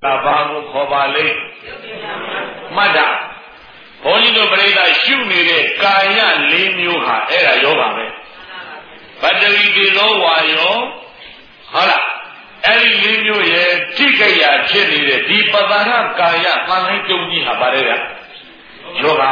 ဘာကိုခေါ်ပါလိမ့်မှတ်တာဘုန်းကြီးတို့ပြိဿရှုနေတဲ့ကာယ၄မျိုးဟာအဲ့ဒါယောဂပဲပတ္တိကေသောဝါယောဟုတ်လားအဲ့ဒီ၄မျိုးရဲ့ထိခိုက်ရာဖြစ်နေတဲ့ဒီပတ္တရကာယသံလိုက်တုံကြီးဟာပါတယ်ဗျာယောဂ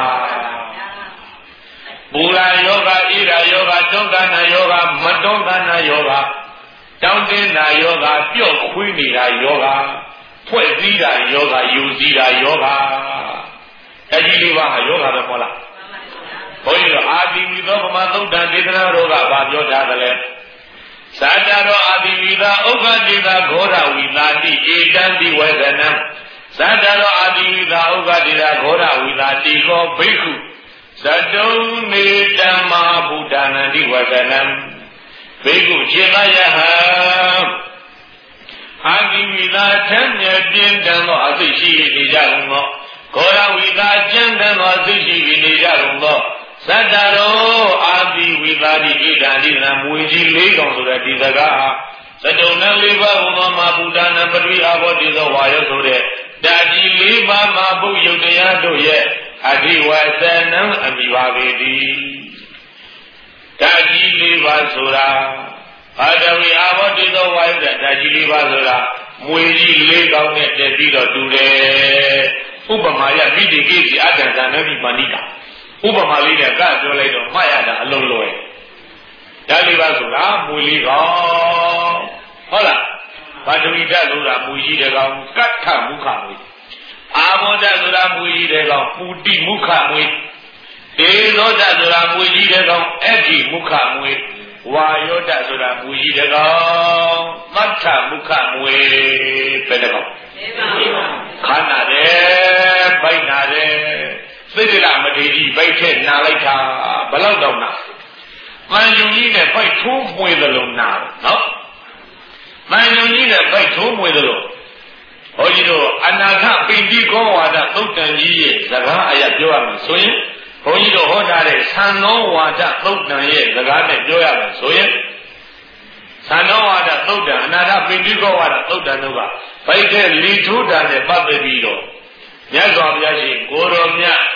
ပူရာယောဂဣရာယောဂတွန်းကနာယောဂမတွန်းကနာယောဂတောင်းတင်းတာယောဂပျော့ခွေးနေတာယောဂဖွဲ့စည်းတာယောဂယူစည်းတာယောဂအကြီးလေးပါးဟာယောဂပဲမဟုတ်လားဘုန်းကြီးတို့အာတိဝိသောဗမသုတ်တံဒေသနာတော်ကဘာပြောထားသလဲသာတရောအာတိဝိသာဥက္ကတိသာဂောရဝိသာတိဧတံတိဝေဒနံသာတရောအာတိဝိသာဥက္ကတိသာဂောရဝိသာတိခောဘိက္ခုသတုံနေတမ္မာဗုဒ္ဓနာတိဝေဒနံဘိက္ခုခြေမယဟံအာတိဝိသာထမ်းမြပြင်းတန်သောအသိရှိနေကြကုန်သောဂောရဝိသာကျမ်းတန်သောအသိရှိနေကြကုန်သောသတ္တရောအာတိဝိသာတိဣဒံဒီနံမွေကြီး၄ကောင်ဆိုတဲ့ဒီစကားဟာသတုံနံ၄ပါးဟောသောမှာဗုဒ္ဓနာပရိအာဘောတိသောဝါယောဆိုတဲ့တာကြီး၄ပါးမှာဘုယုတ်တရားတို့ရဲ့အဓိဝသနံအမိပါပေတိတာကြီး၄ပါးဆိုတာအာတဝိအာဘောတိသောဝါယောတဲ့တာကြီး၄ပါးဆိုတာမွေကြီး၄ကောင်နဲ့တက်ပြီးတော့တူတယ်ဥပမာယမိတိကိစီအတ္တဇာနမိမာနိတာဥပမာလေးနဲ့ကပြောလိုက်တော့မှတ်ရတာအလုံးလွယ်ဒါလေးပါဆိုတာမွေလေးကောင်ဟုတ်လားဘာတဝိတဆိုတာမွေကြီးတဲ့ကောင်ကတ္ထမုခမွေအာဘောဓဆိုတာမွေကြီးတဲ့ကောင်ပူတိမုခမွေဒေသောဓဆိုတာမွေကြီးတဲ့ကောင်အဋ္ဌိမုခမွေဝါယောဓဆိုတာမွေကြီးတဲ့ကောင်မတ္ထမုခမွေပဲတဲ့ကောင်ခန္ဓာတယ်ဗိုက်နာတယ်သိတိလမထေကြီးဗိုက်ထဲနာလိုက်တာဘယ်လောက်တော့နာမှန်ယုံကြီးနဲ့ဗိုက်ထိုးမွေသလိုနာနော်မှန်ယုံကြီးနဲ့ဗိုက်ထိုးမွေသလိုဟောကြီးတို့အနာထပိဋိကောဝါဒသုတ်တန်ကြီးရဲ့စကားအရာပြောရမယ်ဆိုရင်ဘုန်းကြီးတို့ဟောထားတဲ့သံသောဝါဒသုတ်တန်ရဲ့စကားနဲ့ပြောရမယ်ဆိုရင်သံသောဝါဒသုတ်တန်အနာထပိဋိကောဝါဒသုတ်တန်တို့ကဗိုက်ထဲလီထိုးတာနဲ့ပတ်သက်ပြီးတော့မြတ်စွာဘုရားရှင်ကိုတော်မြတ်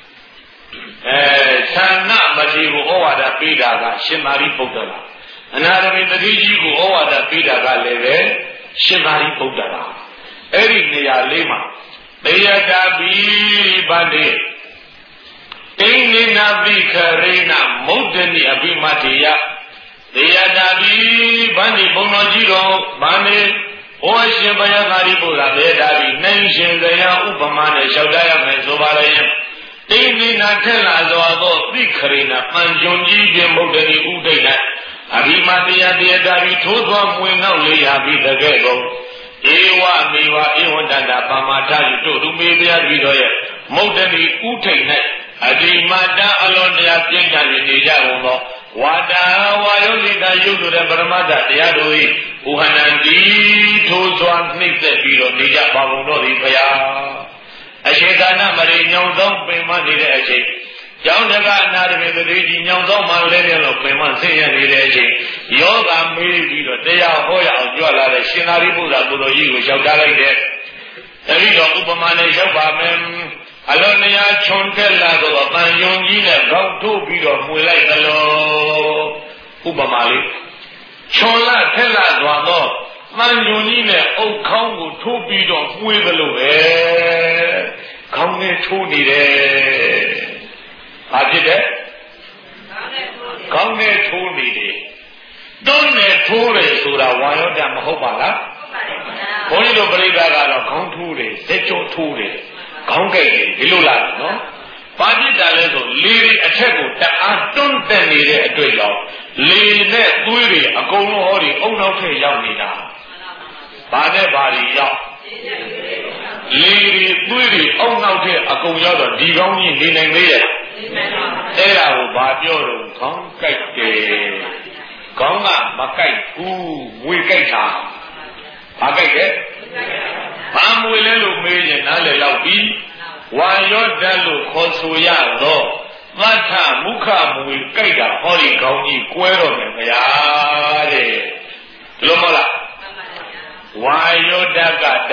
သန္နမထေကိုဩဝါဒပေးတာကရှင်သာရိပုတ္တရာအနာရမိတတိကြီးကိုဩဝါဒပေးတာကလည်းပဲရှင်သာရိပုတ္တရာအဲ့ဒီနေရာလေးမှာတေယတာပိဗန္တိအိနိနာပိခရေနမုဒ္ဒနိအဘိမတေယတေယတာပိဗန္တိဘုံတော်ကြီးတော်ဗန္တိဩရှင်ဘယသာရိပုတ္တရာဘေဒါပိနိုင်ရှင်ဇယဥပမာနဲ့လျှောက်တရမယ်ဆိုပါလေတိနိနာထက်လာစွာသောသိခရိနာပန်ဂျုံကြီးဖြင့်မုဒ္ဒနိဥဒိဋ္ဌအဘိမတေယတေယတာပိထိုးသွားမွေနောက်လေးရာပြီးတကဲ့ကုန်ဧဝမေဝဧဝတတပါမထာယတို့သူမေတရားပြီးတော့ရဲ့မုဒ္ဒနိဥထိတ်၌အဒီမတအလွန်တရားပြင်းထန်နေကြကုန်သောဝါတာဝါယောလိတာယုတ်တို့တဲ့ပရမတ္တတရားတို့၏ဥဟဏံတိထိုးစွာနှိမ့်သက်ပြီးတော့နေကြပါကုန်တော့သည်ဖျားအရှိသာနမရိညောင်သောပင်မနေတဲ့အချိန်ကျောင်းတကအနာတမေတတိကြီးညောင်သောမှလည်းလည်းလို့ပင်မဆင်းရဲနေတဲ့အချိန်ယောဂမေးပြီးတော့တရားဟောရအောင်ကြွလာတဲ့ရှင်သာရိပုတ္တရာကိုယ်တော်ကြီးကိုရောက်ထားလိုက်တဲ့တတိတော်ဥပမာနဲ့ရောက်ပါမယ်အလွန်နေရာခြုံတက်လာတော့တန်ယုံကြီးနဲ့ကောက်ထုတ်ပြီးတော့မှွေလိုက်သလိုဥပမာလေးခြုံလာထက်လာသွားတော့တန်ယုံကြီးနဲ့အုတ်ခေါင်းကိုထိုးပြီးတော့မှွေသလိုပဲခေါင်းနဲ့ထိုးနေတယ်ဘာဖြစ်တဲ့ခေါင်းနဲ့ထိုးနေတယ်တွန်းနဲ့ထိုးတယ်ဆိုတာဝါယောဓာတ်မဟုတ်ပါလားဘုန်းကြီးတို့ပြိဿကတော့ခေါင်းထိုးတယ်စက်ကြောထိုးတယ်ခေါင်းကြိုက်တယ်ဒီလိုလားနော်ဘာဖြစ်တာလဲဆိုလေတွေအထက်ကိုတအားတွန်းတက်နေတဲ့အတွက်ကြောင့်လေနဲ့သွေးတွေအကုန်လုံးဟောဒီအုံနောက်ထက်ရောက်နေတာဘာနဲ့ဘာတွေရောက်လေတွေသွေးတွေအုံနောက်ထက်အကုန်ရောက်တော့ဒီကောင်းကြီးနေနိုင်သေးရဲ့အဲ့ဒါကိုဘာပြောတော့ခေါင်းကြိုက်တယ်ခေါင်းကမကြိုက်ဘူးမွေကြိုက်တာဘာကြိုက်လဲဘာမွေလဲလို့မေးရင်နားလေရောက်ပြီဝါယောဓာတ်လို့ခေါ်ဆိုရတော့သတ္ထမုခမွေကြိုက်တာဟောဒီကောင်းကြီးကွဲတော့မယ်ဗျာတဲ့လို့မဟုတ်လားဝါယောဓာတ်ကတအား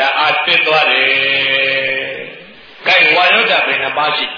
ဖြစ်သွားတယ်ကဲဝါယောဓာတ်ဘယ်နှပါးရှိ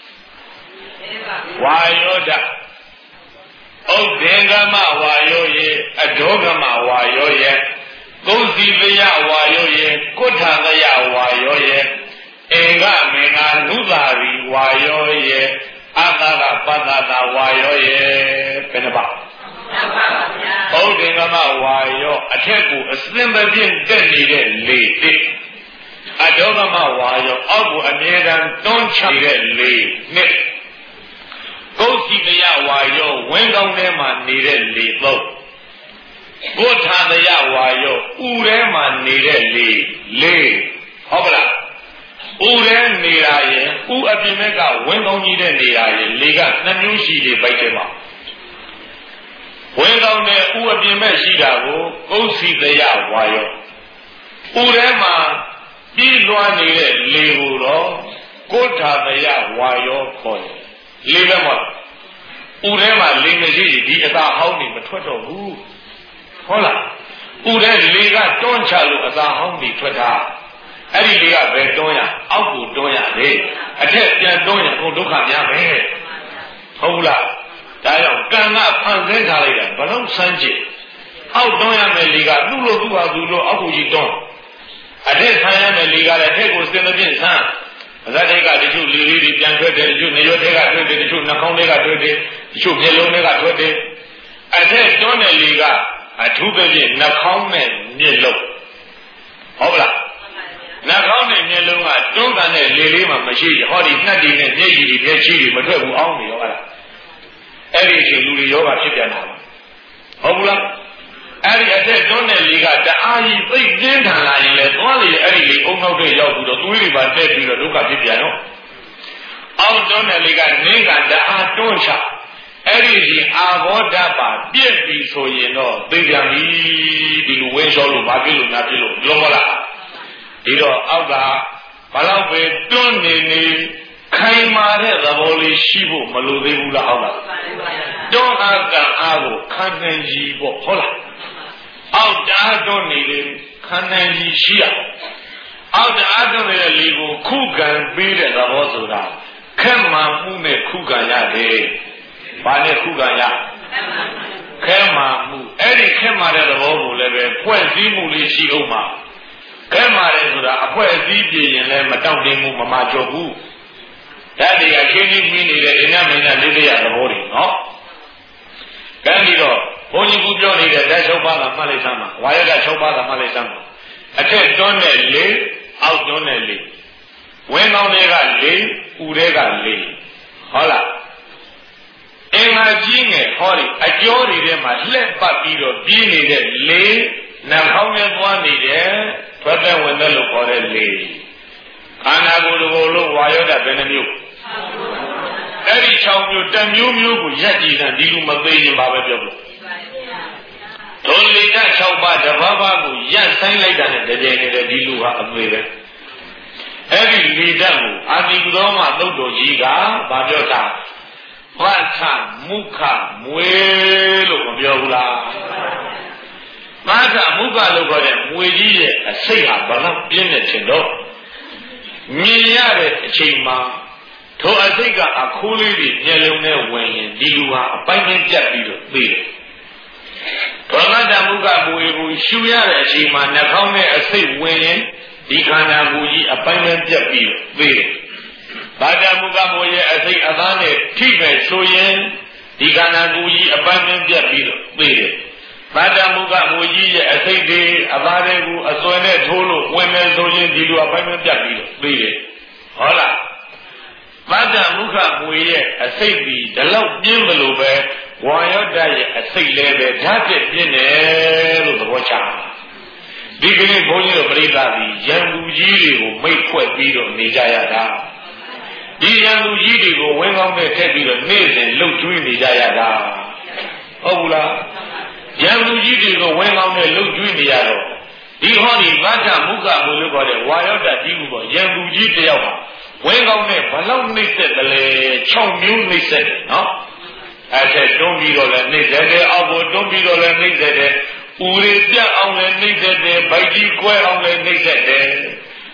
ဝါယောဓာတ်ဥဒ္ဒေကမဝါယောယေအဒေါကမဝါယောယေကုသိပယဝါယောယေကုဋ္ဌကယဝါယောယေအင်္ဂမေငါနုသာရီဝါယောယေအာသကပတ္တတာဝါယောယေဘယ်နှပါဥဒ္ဒေကမဝါယောအထက်ကိုအစင်မပြည့်တက်နေတဲ့လေတစ်အဒေါကမဝါယောအောက်ကိုအမြဲတမ်းတွန်းချတဲ့လေနှစ်ကုသိပယဝါယောဝင်းကောင်းထဲမှာနေတဲ့လေသုံးကုဋ္ဌာတယဝါယောဥထဲမှာနေတဲ့လေလေးဟုတ်ကလားဥထဲနေတာရင်ဥအပြင်ဘက်ကဝင်းကောင်းကြီးတဲ့နေရာရင်လေကနှစ်မျိုးရှိတယ်ပိုက်တယ်မှာဝင်းကောင်းတဲ့ဥအပြင်ဘက်ရှိတာကိုကုသိတယဝါယောဥထဲမှာပြီးလွှားနေတဲ့လေကိုတော့ကုဋ္ဌာတယဝါယောခေါ်တယ်လေးပဲမဟုတ်ဥထဲမှာလေမရှိဒီအသာဟောင်းနေမထွက်တော့ဘူးဟုတ်လားဥထဲလေကတွန်းချလို့အသာဟောင်းနေထွက်တာအဲ့ဒီလေကဘယ်တွန်းရအောက်ကိုတွန်းရလေအထက်ပြန်တွန်းရကိုဒုက္ခများပဲဟုတ်လားဒါကြောင့်ကံကဖန်ဆင်းထားလိုက်တာဘလုံးစမ်းကြည့်အောက်တွန်းရမယ်လေကသူ့လိုသူ့ဟာသူ့လိုအောက်ကိုကြီးတွန်းအထက်ဆန်းရမယ်လေကလည်းအထက်ကိုစင်မပြင်းဆန်းအဇတ်တွေကတချို့လေလေးတွေပြန်ထွက်တယ်တချို့နေရွက်ကထွက်တယ်တချို့နှာခေါင်းတွေကထွက်တယ်တချို့မျက်လုံးတွေကထွက်တယ်အထက်တွန်းတဲ့လေကအထူးသဖြင့်နှာခေါင်းနဲ့မျက်လုံးဟုတ်လားနှာခေါင်းနဲ့မျက်လုံးကတွန်းကန်တဲ့လေလေးမှမရှိဟောဒီနှက်တွေနဲ့မျက်ရည်တွေမျက်ချီတွေမထွက်ဘူးအောင်းနေရောအဲ့ဒီအချိန်လူတွေယောဂဖြစ်ပြန်တာဟုတ်ဘူးလားအဲ့ဒီအထက်တွန်းတဲ့လေကတအားကြီးသိပြင်းထန်လာရင်လေသွားလေအဲ့ဒီလေအုံနောက်တွေရောက်ပြီးတော့သွေးတွေပါတက်ပြီးတော့ဒုက္ခဖြစ်ပြန်တော့အောက်တွန်းတဲ့လေကနင်းကတအားတွန်းချအဲ့ဒီဒီအာဘောဓပါပြည့်ပြီဆိုရင်တော့သိပြန်ပြီဒီလိုဝင်းလျှောလို့ဘာဖြစ်လို့နာဖြစ်လို့လုံးမလားဒီတော့အောက်ကဘာလို့ပဲတွန်းနေခိုင်မာတဲ့သဘောလေးရှိဖို့မလိုသေးဘူးလားဟုတ်လားတွန်းအားကအားကိုခံနိုင်ကြီးပေါ့ဟုတ်လားအောက်တားတွန်းနေလေခံနိုင်ကြီးရှိရအောက်တားတွန်းနေတဲ့လေကိုခုခံပေးတဲ့သဘောဆိုတာခက်မှန်မှုနဲ့ခုခံရတယ်ဘာနဲ့ခုခံရခဲမှမှုအဲ့ဒီခဲမှတဲ့သဘောကိုလည်းပဲဖွဲ့စည်းမှုလေးရှိအောင်မှာခဲမှတယ်ဆိုတာအဖွဲ့အစည်းပြည်ရင်လည်းမတောင့်တင်းမှုမမကျော်ဘူးဓာတ်တွေကခင်းကြီးမင်းနေတဲ့အိန္ဒမင်းနဲ့လေးလေးရသဘောတွေနော်ကဲပြီးတော့ဘုန်းကြီးကပြောနေတဲ့ဓာတ်၆ပါးကမှတ်လိုက်စမ်းပါဝါရက၆ပါးကမှတ်လိုက်စမ်းပါအထက်တွန်းတဲ့လေအောက်တွန်းတဲ့လေဝင်းကောင်းတွေကလေဥတွေကလေဟုတ်လားအင်္ဂါကြီးငယ်ဟောဒီအကျော်တွေထဲမှာလှက်ပတ်ပြီးတော့ပြင်းနေတဲ့လေနှာခေါင်းနဲ့သွားနေတဲ့ထွက်တဲ့ဝင်တဲ့လို့ခေါ်တဲ့လေခန္ဓာကိုယ်လုံးဝါယောဓာတ်ဘယ်နှမျိုးအဲ့ဒီ6မျိုးတစ်မျိုးမျိုးကိုရက်ကြည့်တာဒီလိုမသိရင်ဘာပဲပြောလို့ဒုလိတ6ပါးတဘာဘာကိုရက်ဆိုင်လိုက်တာနဲ့တကြိမ်နဲ့ဒီလူဟာအသွေးပဲအဲ့ဒီလေဓာတ်ကိုအာတိကုသောမသုတ်တော်ကြီးကဘာပြောတာဘာသာမုခမွေလို့မပြောဘူးလားဘာသာမုခလို့ခေါ်တဲ့မွေကြီးရဲ့အစိတ်ဟာဘလောက်ပြင်းနေတယ်တော့မြင်ရတဲ့အချိန်မှာထိုအစိတ်ကအခိုးလေးတွေမျက်လုံးနဲ့ဝင်ရင်ဒီလူဟာအပိုင်းပိုင်းပြတ်ပြီးတော့သိတယ်ဘာသာမုခမွေကိုရှူရတဲ့အချိန်မှာနှာခေါင်းနဲ့အစိတ်ဝင်ရင်ဒီခန္ဓာကိုယ်ကြီးအပိုင်းပိုင်းပြတ်ပြီးတော့သိတယ်ဘာသာမုခမွေရဲ့အစိတ်အသားနဲ့ထိပဲဆိုရင်ဒီခန္ဓာကိုယ်ကြီးအပိုင်းပိုင်းပြတ်ပြီးတော့သိတယ်ဘာသာမုခမွေကြီးရဲ့အစိတ်တွေအသားတွေကိုအစွဲနဲ့ထိုးလို့ဝင်မယ်ဆိုရင်ဒီလိုအပိုင်းပိုင်းပြတ်ပြီးတော့သိတယ်ဟုတ်လားဘာသာမုခမွေရဲ့အစိတ်ဒီဒီလောက်ပြင်းမလို့ပဲဝါယောဓာတ်ရဲ့အစိတ်လည်းပဲဓာတ်ပြင်းတယ်လို့သဘောချဒီကနေ့ဘုန်းကြီးတို့ပြိဿသည်ရန်သူကြီးတွေကိုမိတ်ဖွဲ့ပြီးတော့နေကြရတာဒီရန်သူကြီးတွေကိုဝင်းကောင်းနဲ့ထည့်ပြီးတော့နေ့စဉ်လှုပ်ကျွေးနေကြရတာဟုတ်ဘူးလားရန်သူကြီးတွေကိုဝင်းကောင်းနဲ့လှုပ်ကျွေးနေရတော့ဒီဟောဒီဘာသာမုခမွေလို့ခေါ်တဲ့ဝါယောဓာတ်ကြီးကိုရန်သူကြီးတယောက်ဟာဝင်းကောင်းနဲ့ဘလောက်နှိမ့်သက်တယ်လဲ6မျိုးနှိမ့်သက်တယ်နော်အဲ့ဒါတွန်းပြီးတော့လည်းနှိမ့်သက်တယ်အောက်ကိုတွန်းပြီးတော့လည်းနှိမ့်သက်တယ်ဦးရပြတ်အောင်လည်းနှိမ့်သက်တယ်ဗိုက်ကြီးကွဲအောင်လည်းနှိမ့်သက်တယ်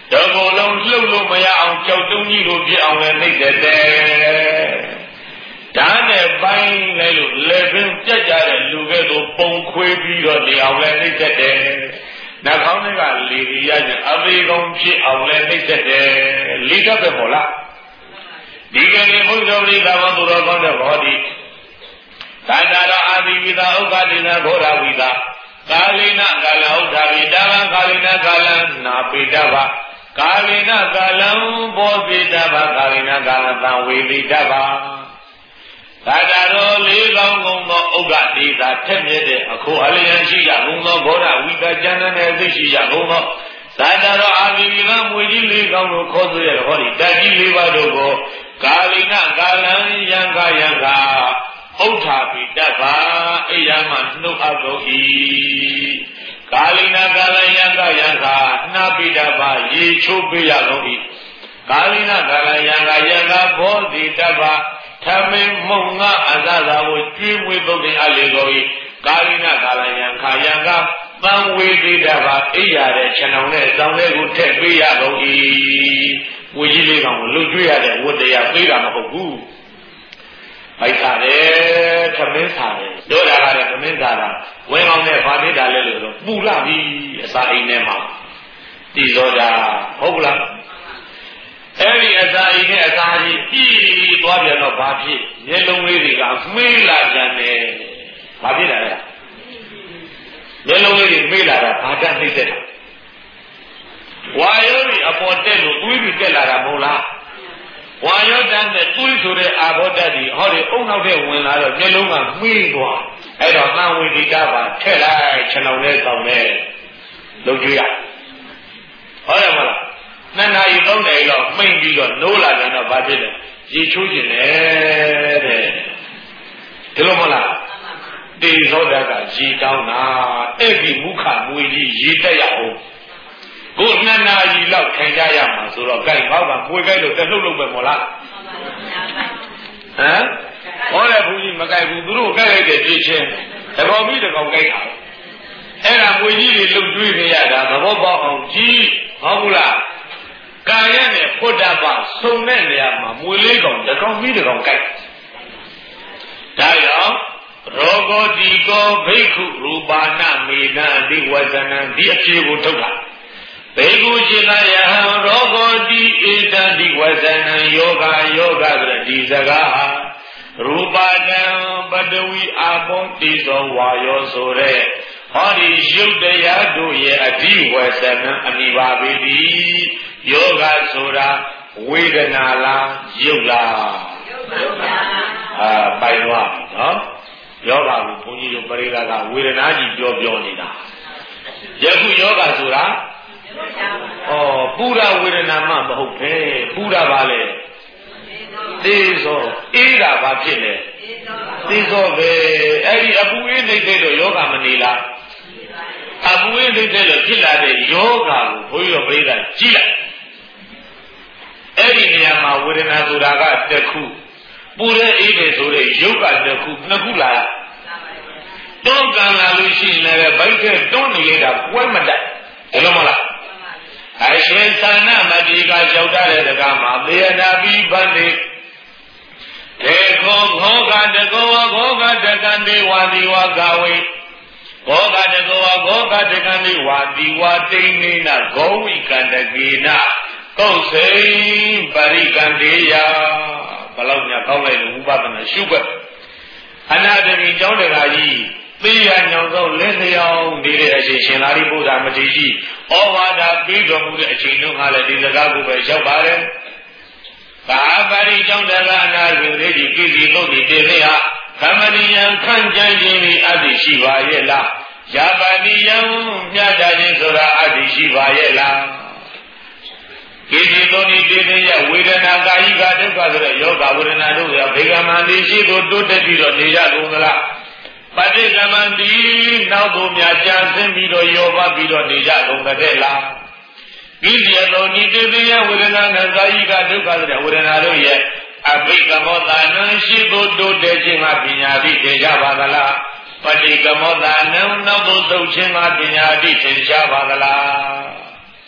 လို့မရအောင်ကြောက်တုံးကြီးလိုဖြစ်အောင်လည်းနှိမ့်တဲ့ဓာတ်နဲ့ပိုင်းလိုက်လို့လက်ပင်ပြတ်ကြတဲ့လူကဲ့သို့ပုံခွေးပြီးတော့နေအောင်လည်းနှိမ့်တဲ့နှာခေါင်းကလေရီရခြင်းအသေးကောင်ဖြစ်အောင်လည်းနှိမ့်တဲ့လေတတ်ပဲပေါ့လားဒီကနေ့ဘုရားပရိသတ်ဘောသူတော်ကောင်းတဲ့ဘောဒီသန္တာတော်အာသီဝိသာဥက္ကဋ္ဌိနာဘောဓဝိသာကာလိနကာလဥဒ္ဓဝိတာကာလိနကာလနာပိတဗကာလိနကာလံဘောပိတဗကာလိနကာလသံဝေပိတဗသန္တာတော်လေးကောင်းကုန်သောဥက္ကဋ္ဌိသာထက်မြက်တဲ့အခုအလျံရှိကြကုန်သောဘောဓဝိတာကျမ်းနဲ့သိရှိကြကုန်သောသန္တာတော်အာသီဝိသာမွေကြီးလေးကောင်းကိုခေါ်ဆိုရဟောဒီတတ်ကြီးလေးပါးတို့ကိုကာလိနကာလံယံခယံခဥဋ္ဌာပိတဗာအိယာမနှုတ်အပ်ကုန်၏ကာလိနာကာလယံကယံခနှာပိတဗာရေချိုးပေးရကုန်၏ကာလိနာကာလယံကယံကဘောဓိတဗာထမင်းမုံငါအသသာကိုကျွေးမွေးပုတ်တင်အပ်လေကုန်၏ကာလိနာကာလယံခယံကသံဝေပိတဗာအိယာတဲ့ခြံအောင်နဲ့စောင်းလေးကိုထည့်ပေးရကုန်၏ဝေကြီးလေးကောင်ကိုလှုပ်ကျွေးရတဲ့ဝတ္တရားပေးတာမဟုတ်ဘူးမိုက်စားတယ်သမင်းစားတယ်တို့တာကလည်းသမင်းစားတာဝင်းကောင်းနဲ့ဗာတိတာလဲလို့ပူလာပြီအစာအိမ်ထဲမှာတည်သောတာဟုတ်လားအဲ့ဒီအစာအိမ်နဲ့အစာကြီးပြီးသွားပြန်တော့ဘာဖြစ်မျက်လုံးလေးတွေကမေးလာပြန်တယ်ဘာဖြစ်လာလဲမျက်လုံးလေးတွေမေးလာတာဘာတတ်သိတဲ့ဝါယောကြီးအပေါ်တက်လို့တွေးပြီးတက်လာတာမဟုတ်လားဝါယောတန်းနဲ့တွေးဆိုတဲ့အာဘောဓာတ်ဒီဟောဒီအုံနောက်ထဲဝင်လာတော့မျက်လုံးကမှီးသွားအဲ့တော့သံဝေဒီတာပါထက်လိုက်ခြံအောင်နဲ့တောင်းနဲ့လုံကျွေးရဟုတ်တယ်မလားနှစ်နာရီသုံးနာရီတော့မှိန်ပြီးတော့နိုးလာတယ်တော့ဘာဖြစ်လဲရေချိုးကျင်တယ်တဲ့ဒီလိုမလားတေဇောဓာတ်ကရေတောင်းတာအဲ့ဒီမုခမွေကြီးရေတက်ရအောင်ကိုနှစ်နာရီလောက်ထိုင်ကြရမှာဆိုတော့ကြိုက်ဘောက်ကမွေကြိုက်လို့တလှုပ်လှုပ်ပဲမို့လားဟမ်ဟောတယ်ဘုန်းကြီးမကြိုက်ဘူးသူတို့ကြိုက်လိုက်တဲ့ပြည့်ချင်းတတော်ပြီးတကောင်ကြိုက်တာအဲ့ဒါမွေကြီးတွေလှုပ်ကျွေးနေရတာသဘောပေါက်အောင်ကြည့်ဟုတ်ဘူးလားကာယနဲ့ဖုဒ္ဓပစုံတဲ့နေရာမှာမွေလေးကောင်တကောင်ပြီးတကောင်ကြိုက်ဒါကြောင့်ရောဂောတိကောဘိက္ခုရူပါဏမေနံဒီဝဇနံဒီအပြေကိုထုတ်တာဘေကုจิตယဟံရောဂောတိဧတံဒီဝဇနံယောဂဆိုတဲ့ဒီစကားရူပတံပတဝီအာဘောတိသောဝါယောဆိုတဲ့ဟောဒီရုပ်တရားတို့ရဲ့အဓိဝဇနံအနိပါပေတိယောဂဆိုတာဝေဒနာလားရုပ်လားရုပ်ပါပိုင်သွားပြီနော်ယောဂကိုဘုန်းကြီးတို့ပရိသတ်ကဝေဒနာကြီးပြောနေတာယခုယောဂဆိုတာပူရာဝေဒနာမှမဟုတ်ပဲပူရာပါလေသေဇောအေးတာဘာဖြစ်လဲသေဇောပဲအဲ့ဒီအပူအေးနေတဲ့တော့ယောဂမနေလားအပူအေးနေတဲ့တော့ဖြစ်လာတဲ့ယောဂကိုဘုန်းကြီးတို့ပြိဿကြည့်လိုက်အဲ့ဒီနေရာမှာဝေဒနာဆိုတာကတစ်ခုပူတဲ့အေးတယ်ဆိုတဲ့ယုတ်ကတစ်ခုနှစ်ခုလာတွန်းကန်လာလို့ရှိရင်လည်းဘိုက်ကတွန်းနေရတာပွဲမတိုက်ဒါလို့မလားအရှင်သန္နမတိကရောက်တဲ့တကားမှာသေယနာပိပန္တိဒေခောခောကတကောဝခောကတကံဒေဝါတိဝါကဝေခောကတကောဝခောကတကံဒေဝါတိဝါတိနေနဂောဝိကန္တကေနကုတ်စိပရိကံတေယဘလောက်ညာကောင်းလိုက်လို့ဥပဒနာရှုွက်အနာတမီကျောင်းတကာကြီးသိရညောင်သောလက်လျောင်းနေတဲ့အချိန်ရှင်သာရိပုတ္တရာမထေရကြီးဩဝါဒပေးတော်မူတဲ့အချိန်တုန်းကလည်းဒီစကားကိုပဲရောက်ပါတယ်။ကာပါရိကျောင်းတကာအနာတွင်လေးကြီးပြည်ပြည်လို့ဒီတေမေဟာသမဏိယံခံကြံခြင်းဤအတ္တိရှိပါရဲ့လား။ယာပါဏိယံမြတ်တာခြင်းဆိုတာအတ္တိရှိပါရဲ့လား။ကိတိတောနိတေမေယဝေဒနာကာယိကဒုက္ခဆိုတဲ့ယောဂဝေဒနာတို့ရဘေကမန္တိရှိတို့တိုးတက်ပြီးတော့နေရကုန်သလား။ပဋိသမန္တိနောက်သို့များကြာဆင်းပြီးတော့ယောဘပြီးတော့နေကြကုန်တဲ့လားကိတိတောနိတေမေယဝေဒနာကာယိကဒုက္ခဆိုတဲ့ဝေဒနာတို့ရဲ့အဘိကမောတာနံရှိသို့တိုးတက်ခြင်းမှာပညာတိသင်ကြပါသလားပဋိကမောတာနံနောက်သို့သုတ်ခြင်းမှာပညာတိသင်ကြပါသလား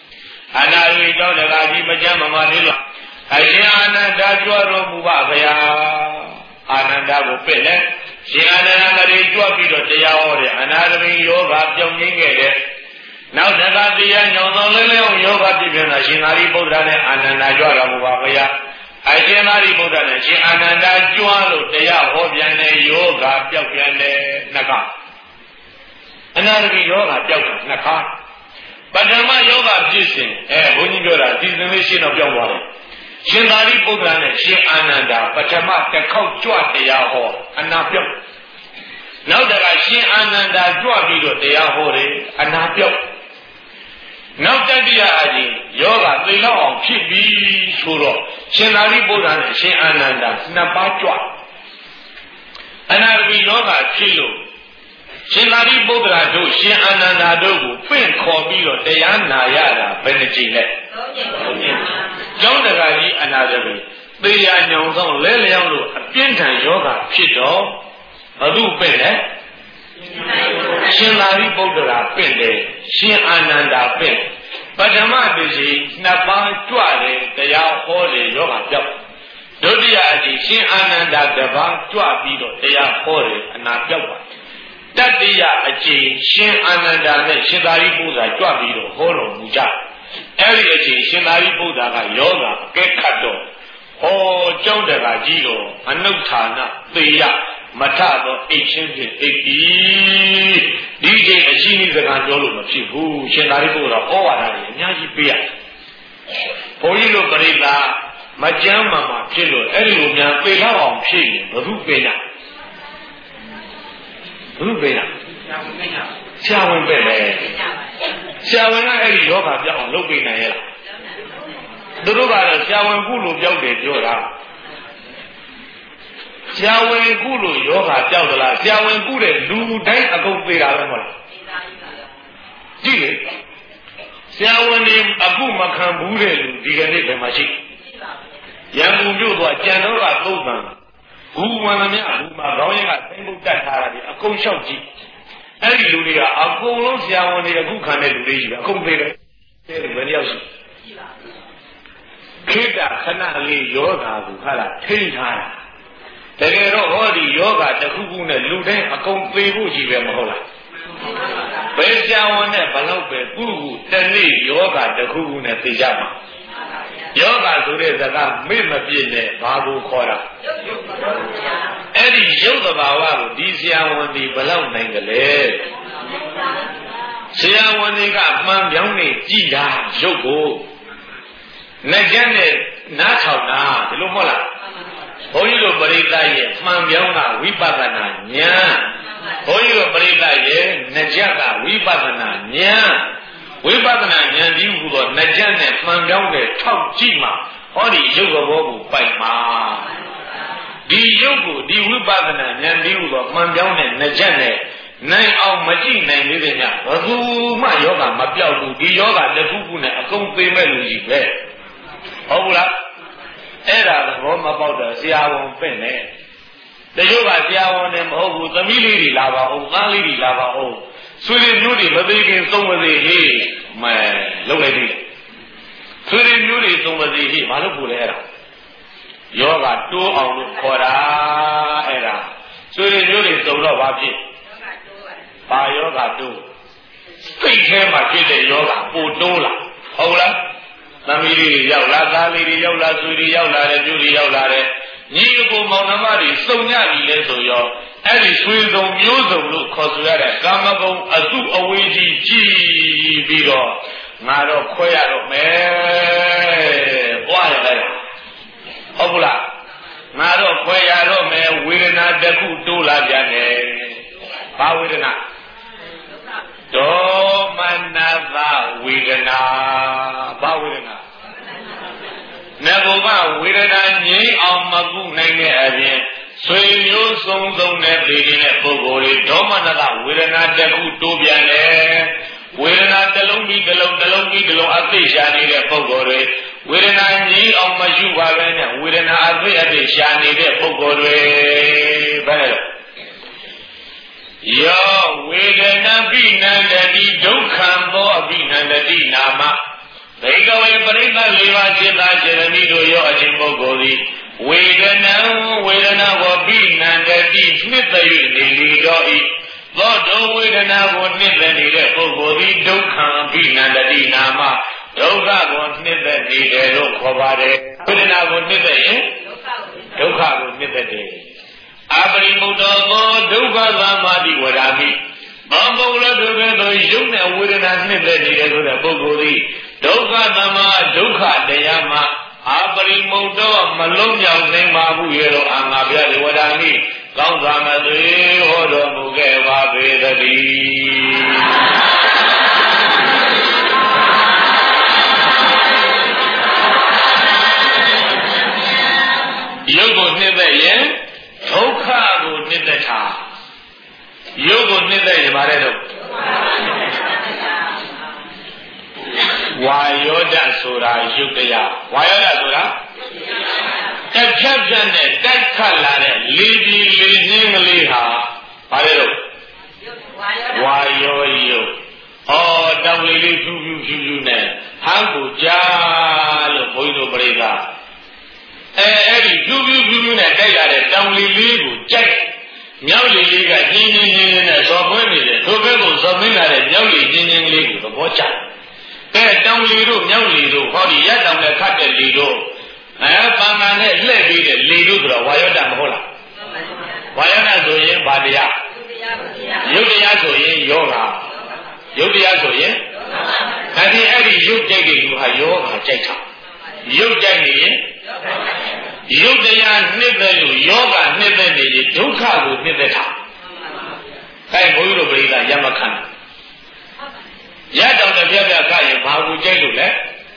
အနာရီကြောင့်တကားကြီးမကြမ်းမမာလေးလို့အရှင်အာနန္ဒာကြွတော်မူပါဗျာအာနန္ဒာကိုပြည့်လဲရှင်အာနန္ဒာကလေးကြွပြီးတော့တရားဟောတယ်အနာရမင်းယောဂပြောင်းရင်းခဲ့တယ်နောက်တကားတရားညောင်းဆောင်လဲလဲအောင်ယောဂပြည့်ပြန်တာရှင်သာရိပုတ္တရာနဲ့အာနန္ဒာကြွတော်မူပါဗျာအရှင်သာရိပုတ္တရာနဲ့ရှင်အာနန္ဒာကြွလို့တရားဟောပြန်တယ်ယောဂပြောက်ပြန်တယ်နှစ်ခါအနာရမင်းယောဂပြောက်တာနှစ်ခါပထမယောဂပြည့်စဉ်ဘုန်းကြီးပြောတာဒီသင်လေးရှင်းတော့ပြောင်းသွားတယ်ရှင်သာရိပုတ္တရာနဲ့ရှင်အာနန္ဒာပထမတစ်ခေါက်ကြွတရားဟောအနာပြောက်နောက်တကရှင်အာနန္ဒာကြွပြီးတော့တရားဟောတယ်အနာပြောက်နောက်တတိယအကြီးယောဂသိလောက်အောင်ဖြစ်ပြီးဆိုတော့ရှင်သာရိပုတ္တရာနဲ့ရှင်အာနန္ဒာနှစ်ပါးကြွအနာရမီယောဂဖြစ်လို့ရှင်သာရိပုတ္တရာတို့ရှင်အာနန္ဒာတို့ကိုပင့်ခေါ်ပြီးတော့တရားနာရတာဘယ်နှကြိမ်လဲ၃ကြိမ်ကျောင်းတကာကြီးအနာရမီသေရညောင်ဆောင်လဲလျောင်းလို့အပြင်းထန်ယောဂဖြစ်တော့ဘု ပင့်လဲရှင်သာရိပုတ္တရာပင့်တယ်ရှင်အာနန္ဒာပင့်ပထမတစ်ကြိမ်နှစ်ပါးကြွတယ်တရားဟောတယ်ယောဂပြောက်ဒုတိယအကြိမ်ရှင်အာနန္ဒာတစ်ပါးကြွပြီးတော့တရားဟောတယ်အနာပြောက်ပါတတိယအကြိမ်ရှင်အာနန္ဒာနဲ့ရှင်သာရိပုတ္တရာကြွပြီးတော့ဟောတော်မူကြအဲ့ဒီအချိန်ရှင်သာရိပုတ္တရာကယောဂအကဲခတ်တော့ဟောကျောင်းတကာကြီးတော်အနုဌာနသေယမထတော့အိတ်ချင်းဖြင့်အိတ်ပြီးဒီချိန်အရှိကြီးစကားပြောလို့မဖြစ်ဘူးရှင်သာရိပုတ္တရာဩဝါဒတွေအများကြီးပေးရဘုန်းကြီးတို့ပြိဿာမကြမ်းမှမှာဖြစ်လို့အဲ့ဒီလိုများပေလောက်အောင်ဖြစ်ရင်ဘုရုပေးတာဘုရုပေးတာဆရာဝန်ပေးတယ်ဆရာဝန်ကအဲ့ဒီယောဂပြောက်အောင်လုပ်ပေးနိုင်ရဲ့လားသူတို့ကတော့ဆရာဝန်ကုလို့ပြောက်တယ်ပြောတာဆရာဝန်ကုလို့ယောဂပြောက်သလားဆရာဝန်ကုတဲ့လူတိုင်းအကုန်သေးတာပဲမဟုတ်လားကြည့်လေဆရာဝန်တွေအခုမခံဘူးတဲ့လူဒီကနေ့ဘယ်မှာရှိရန်ကုန်မြို့သွားကြံတော့ကသုံးပန်ဘူးဝင်မမြဘူးမှာခေါင်းရင်းကသိမ့်ပုတ်တက်ထားတာဒီအကုန်လျှောက်ကြည့်အဲ့ဒီလူတွေကအကုန်လုံးဆရာဝန်တွေအခုခံတဲ့လူတွေရှိတယ်အကုန်သေးတယ်ဘယ်တယောက်ရှိခိတ္တခဏလေးယောဂါကိုဟာလားထိန်းထားတာတကယ်တော့ဟောဒီယောဂါတစ်ခုခုနဲ့လူတိုင်းအကုန်သေဖို့ကြီးပဲမဟုတ်လားဘယ်ဆရာဝန်နဲ့ဘလောက်ပဲကုခုတနေ့ယောဂါတစ်ခုခုနဲ့သိကြမှာယောဂဆိုတဲ့စကားမေ့မပြည့်နဲ့ဘာကိုခေါ်တာအဲ့ဒီရုပ်သဘာဝကိုဒီဆရာဝန်ဒီဘလောက်နိုင်ကြလဲဆရာဝန်တွေကမှန်ပြောင်းနေကြည်တာရုပ်ကိုနဲ့ကျက်နဲ့နားထောင်တာဒီလိုမဟုတ်လားဘုန်းကြီးတို့ပရိသတ်ရဲ့မှန်ပြောင်းတာဝိပဿနာဉာဏ်ဘုန်းကြီးတို့ပရိသတ်ရဲ့နဲ့ကျက်ကဝိပဿနာဉာဏ်ဝိပဿနာဉာဏ်ဒီဟူသောနဲ့ကျက်နဲ့မှန်ပြောင်းတဲ့ထောက်ကြည့်မှဟောဒီရုပ်ဘောကိုပိုက်မှာဒီရုပ်ကိုဒီဝိပဿနာဉာဏ်ဒီဟူသောမှန်ပြောင်းတဲ့နဲ့ကျက်နဲ့နိုင်အောင်မကြည့်နိုင်သေးတဲ့ညဘယ်သူမှယောဂမပြောက်ဘူးဒီယောဂတစ်ခုခုနဲ့အကုန်သိမဲ့လူကြီးပဲဟုတ်ဘူးလားအဲ့ဒါသဘောမပေါက်တော့ဆရာဝန်ပင့်တယ်တချို့ကဆရာဝန်နဲ့မဟုတ်ဘူးသမီးလေးတွေလာပါအောင်သားလေးတွေလာပါအောင်ဆွေတွေမျိုးတွေမသေးခင်သုံးပါစေဟေးမဲလုံးလိုက်ပြီဆွေတွေမျိုးတွေသုံးပါစေဟေးဘာလို့ပို့လဲအဲ့ဒါယောဂတိုးအောင်လို့ခေါ်တာအဲ့ဒါဆွေတွေမျိုးတွေသုံးတော့ဘာဖြစ်ဘာယောဂတိုးစိတ်ထဲမှာဖြစ်တဲ့ယောဂပိုတိုးလာဟုတ်လားသမီးလေးရောက်လာသားလေးတွေရောက်လာဆွေတွေရောက်လာတယ်မျိုးတွေရောက်လာတယ်ညီအကိုမောင်နှမတွေစုံညပြီလဲဆိုရောအဲ့ဒီဆွေစုံမျိုးစုံလို့ခေါ်ဆိုရတဲ့ကာမဂုဏ်အစုအဝေးကြီးကြည်ပြီးတော့ငါတော့ခွဲရတော့မယ်ဘွားရတယ်ဟုတ်ဘူးလားငါတော့ခွဲရတော့မယ်ဝေဒနာတစ်ခုတိုးလာပြန်တယ်ဘာဝေဒနာဒေါမနသဝေဒနာဘာဝေဒနာနဂုဘဝေဒနာငြိမ်းအောင်မကုနိုင်တဲ့အပြင်ဆွေမျိုးစုံစုံနဲ့ပြည်နေတဲ့ပုဂ္ဂိုလ်တွေဒေါမနသဝေဒနာတစ်ခုတိုးပြန်တယ်ဝေဒနာတစ်လုံးပြီးတစ်လုံးတစ်လုံးပြီးတစ်လုံးအသိရှာနေတဲ့ပုဂ္ဂိုလ်တွေဝေဒနာငြိမ်းအောင်မရှိပါပဲနဲ့ဝေဒနာအသိရှာနေတဲ့ပုဂ္ဂိုလ်တွေဘယ်လဲယောဝေဒနာပိနန္တတိဒုက္ခံသောအပိနန္တတိနာမဘေကဝေပရိသတ်၄ပါးจิตသားစေတမိတို့ရောအခြင်းပုဂ္ဂိုလ်သည်ဝေဒနာကိုပိနန္တတိနှစ်သိနေလီတော်ဤသောတောဝေဒနာကိုနှစ်သက်နေတဲ့ပုဂ္ဂိုလ်သည်ဒုက္ခပိနန္တတိနာမဒုက္ခကိုနှစ်သက်နေတယ်လို့ခေါ်ပါတယ်ဝေဒနာကိုနှစ်သက်ရင်ဒုက္ခကိုနှစ်သက်တယ်အပရိမုတ္တောသောဒုက္ခသမ္မာတိဝရာမိဘောပုဂ္ဂလတို့ကဲ့သို့ယုံနဲ့ဝေဒနာနှစ်သက်နေတယ်ဆိုတဲ့ပုဂ္ဂိုလ်သည်ဒုက္ခသမ္မာဒုက္ခတရားမှာအပရိမုတ္တောမလုံးမြောက်နိုင်ပါဘူးရေတော့အာငါဗျာဝရာမိကောင်းစွာမသွေဟောတော်မူခဲ့ပါပေသတည်းယုတ်ကိုနှစ်သက်ရင်ဒုက္ခကိုနှစ်သက်တာယုတ်ကိုနှစ်သက်ရင်ဗါတဲ့တော့ဝါယောဒဆိုတာယုတ်တရားဝါယောဒဆိုတာတစ်ဖြတ်ဖြတ်နဲ့တိုက်ခတ်လာတဲ့လေးကြီးလေးနှင်းကလေးဟာဗါတဲ့တော့ဝါယောယုတ်တောင်လေးလေးဖြူဖြူဖြူဖြူနဲ့ဟန်းကိုကြားလို့ဘုန်းကြီးတို့ပြိဿအဲ့ဒီဖြူဖြူဖြူဖြူနဲ့တိုက်လာတဲ့တောင်လေးလေးကိုကြိုက်မြောက်လေးလေးကညင်းညင်းညင်းနဲ့ဇော်ပွင့်နေတယ်ထိုဘက်ကိုဇော်မင်းလာတဲ့မြောက်လေးညင်းညင်းလေးကိုသဘောကျတယ်တောင်လီတို့မြောက်လီတို့ဟောဒီရက်တောင်နဲ့ခတ်တဲ့လီတို့ပန်းမနဲ့လှည့်ပြီးတဲ့လီတို့ဆိုတော့ဝါယောဒမဟုတ်လားဝါယောဒဆိုရင်ဗာတရားယုတ်တရားဆိုရင်ယောဂယုတ်တရားဆိုရင်ဒါဒီအဲ့ဒီယုတ်ကြိုက်တဲ့လူဟာယောဂကြိုက်တာယုတ်ကြိုက်နေရင်ယုတ်တရားနှစ်သက်လို့ယောဂနှစ်သက်နေရင်ဒုက္ခကိုနှစ်သက်တာအဲဘုန်းကြီးတို့ပြိဿရမခံရတော့တဲ့ပြပြကရင်ဘာကိုကြိုက်လို့လဲ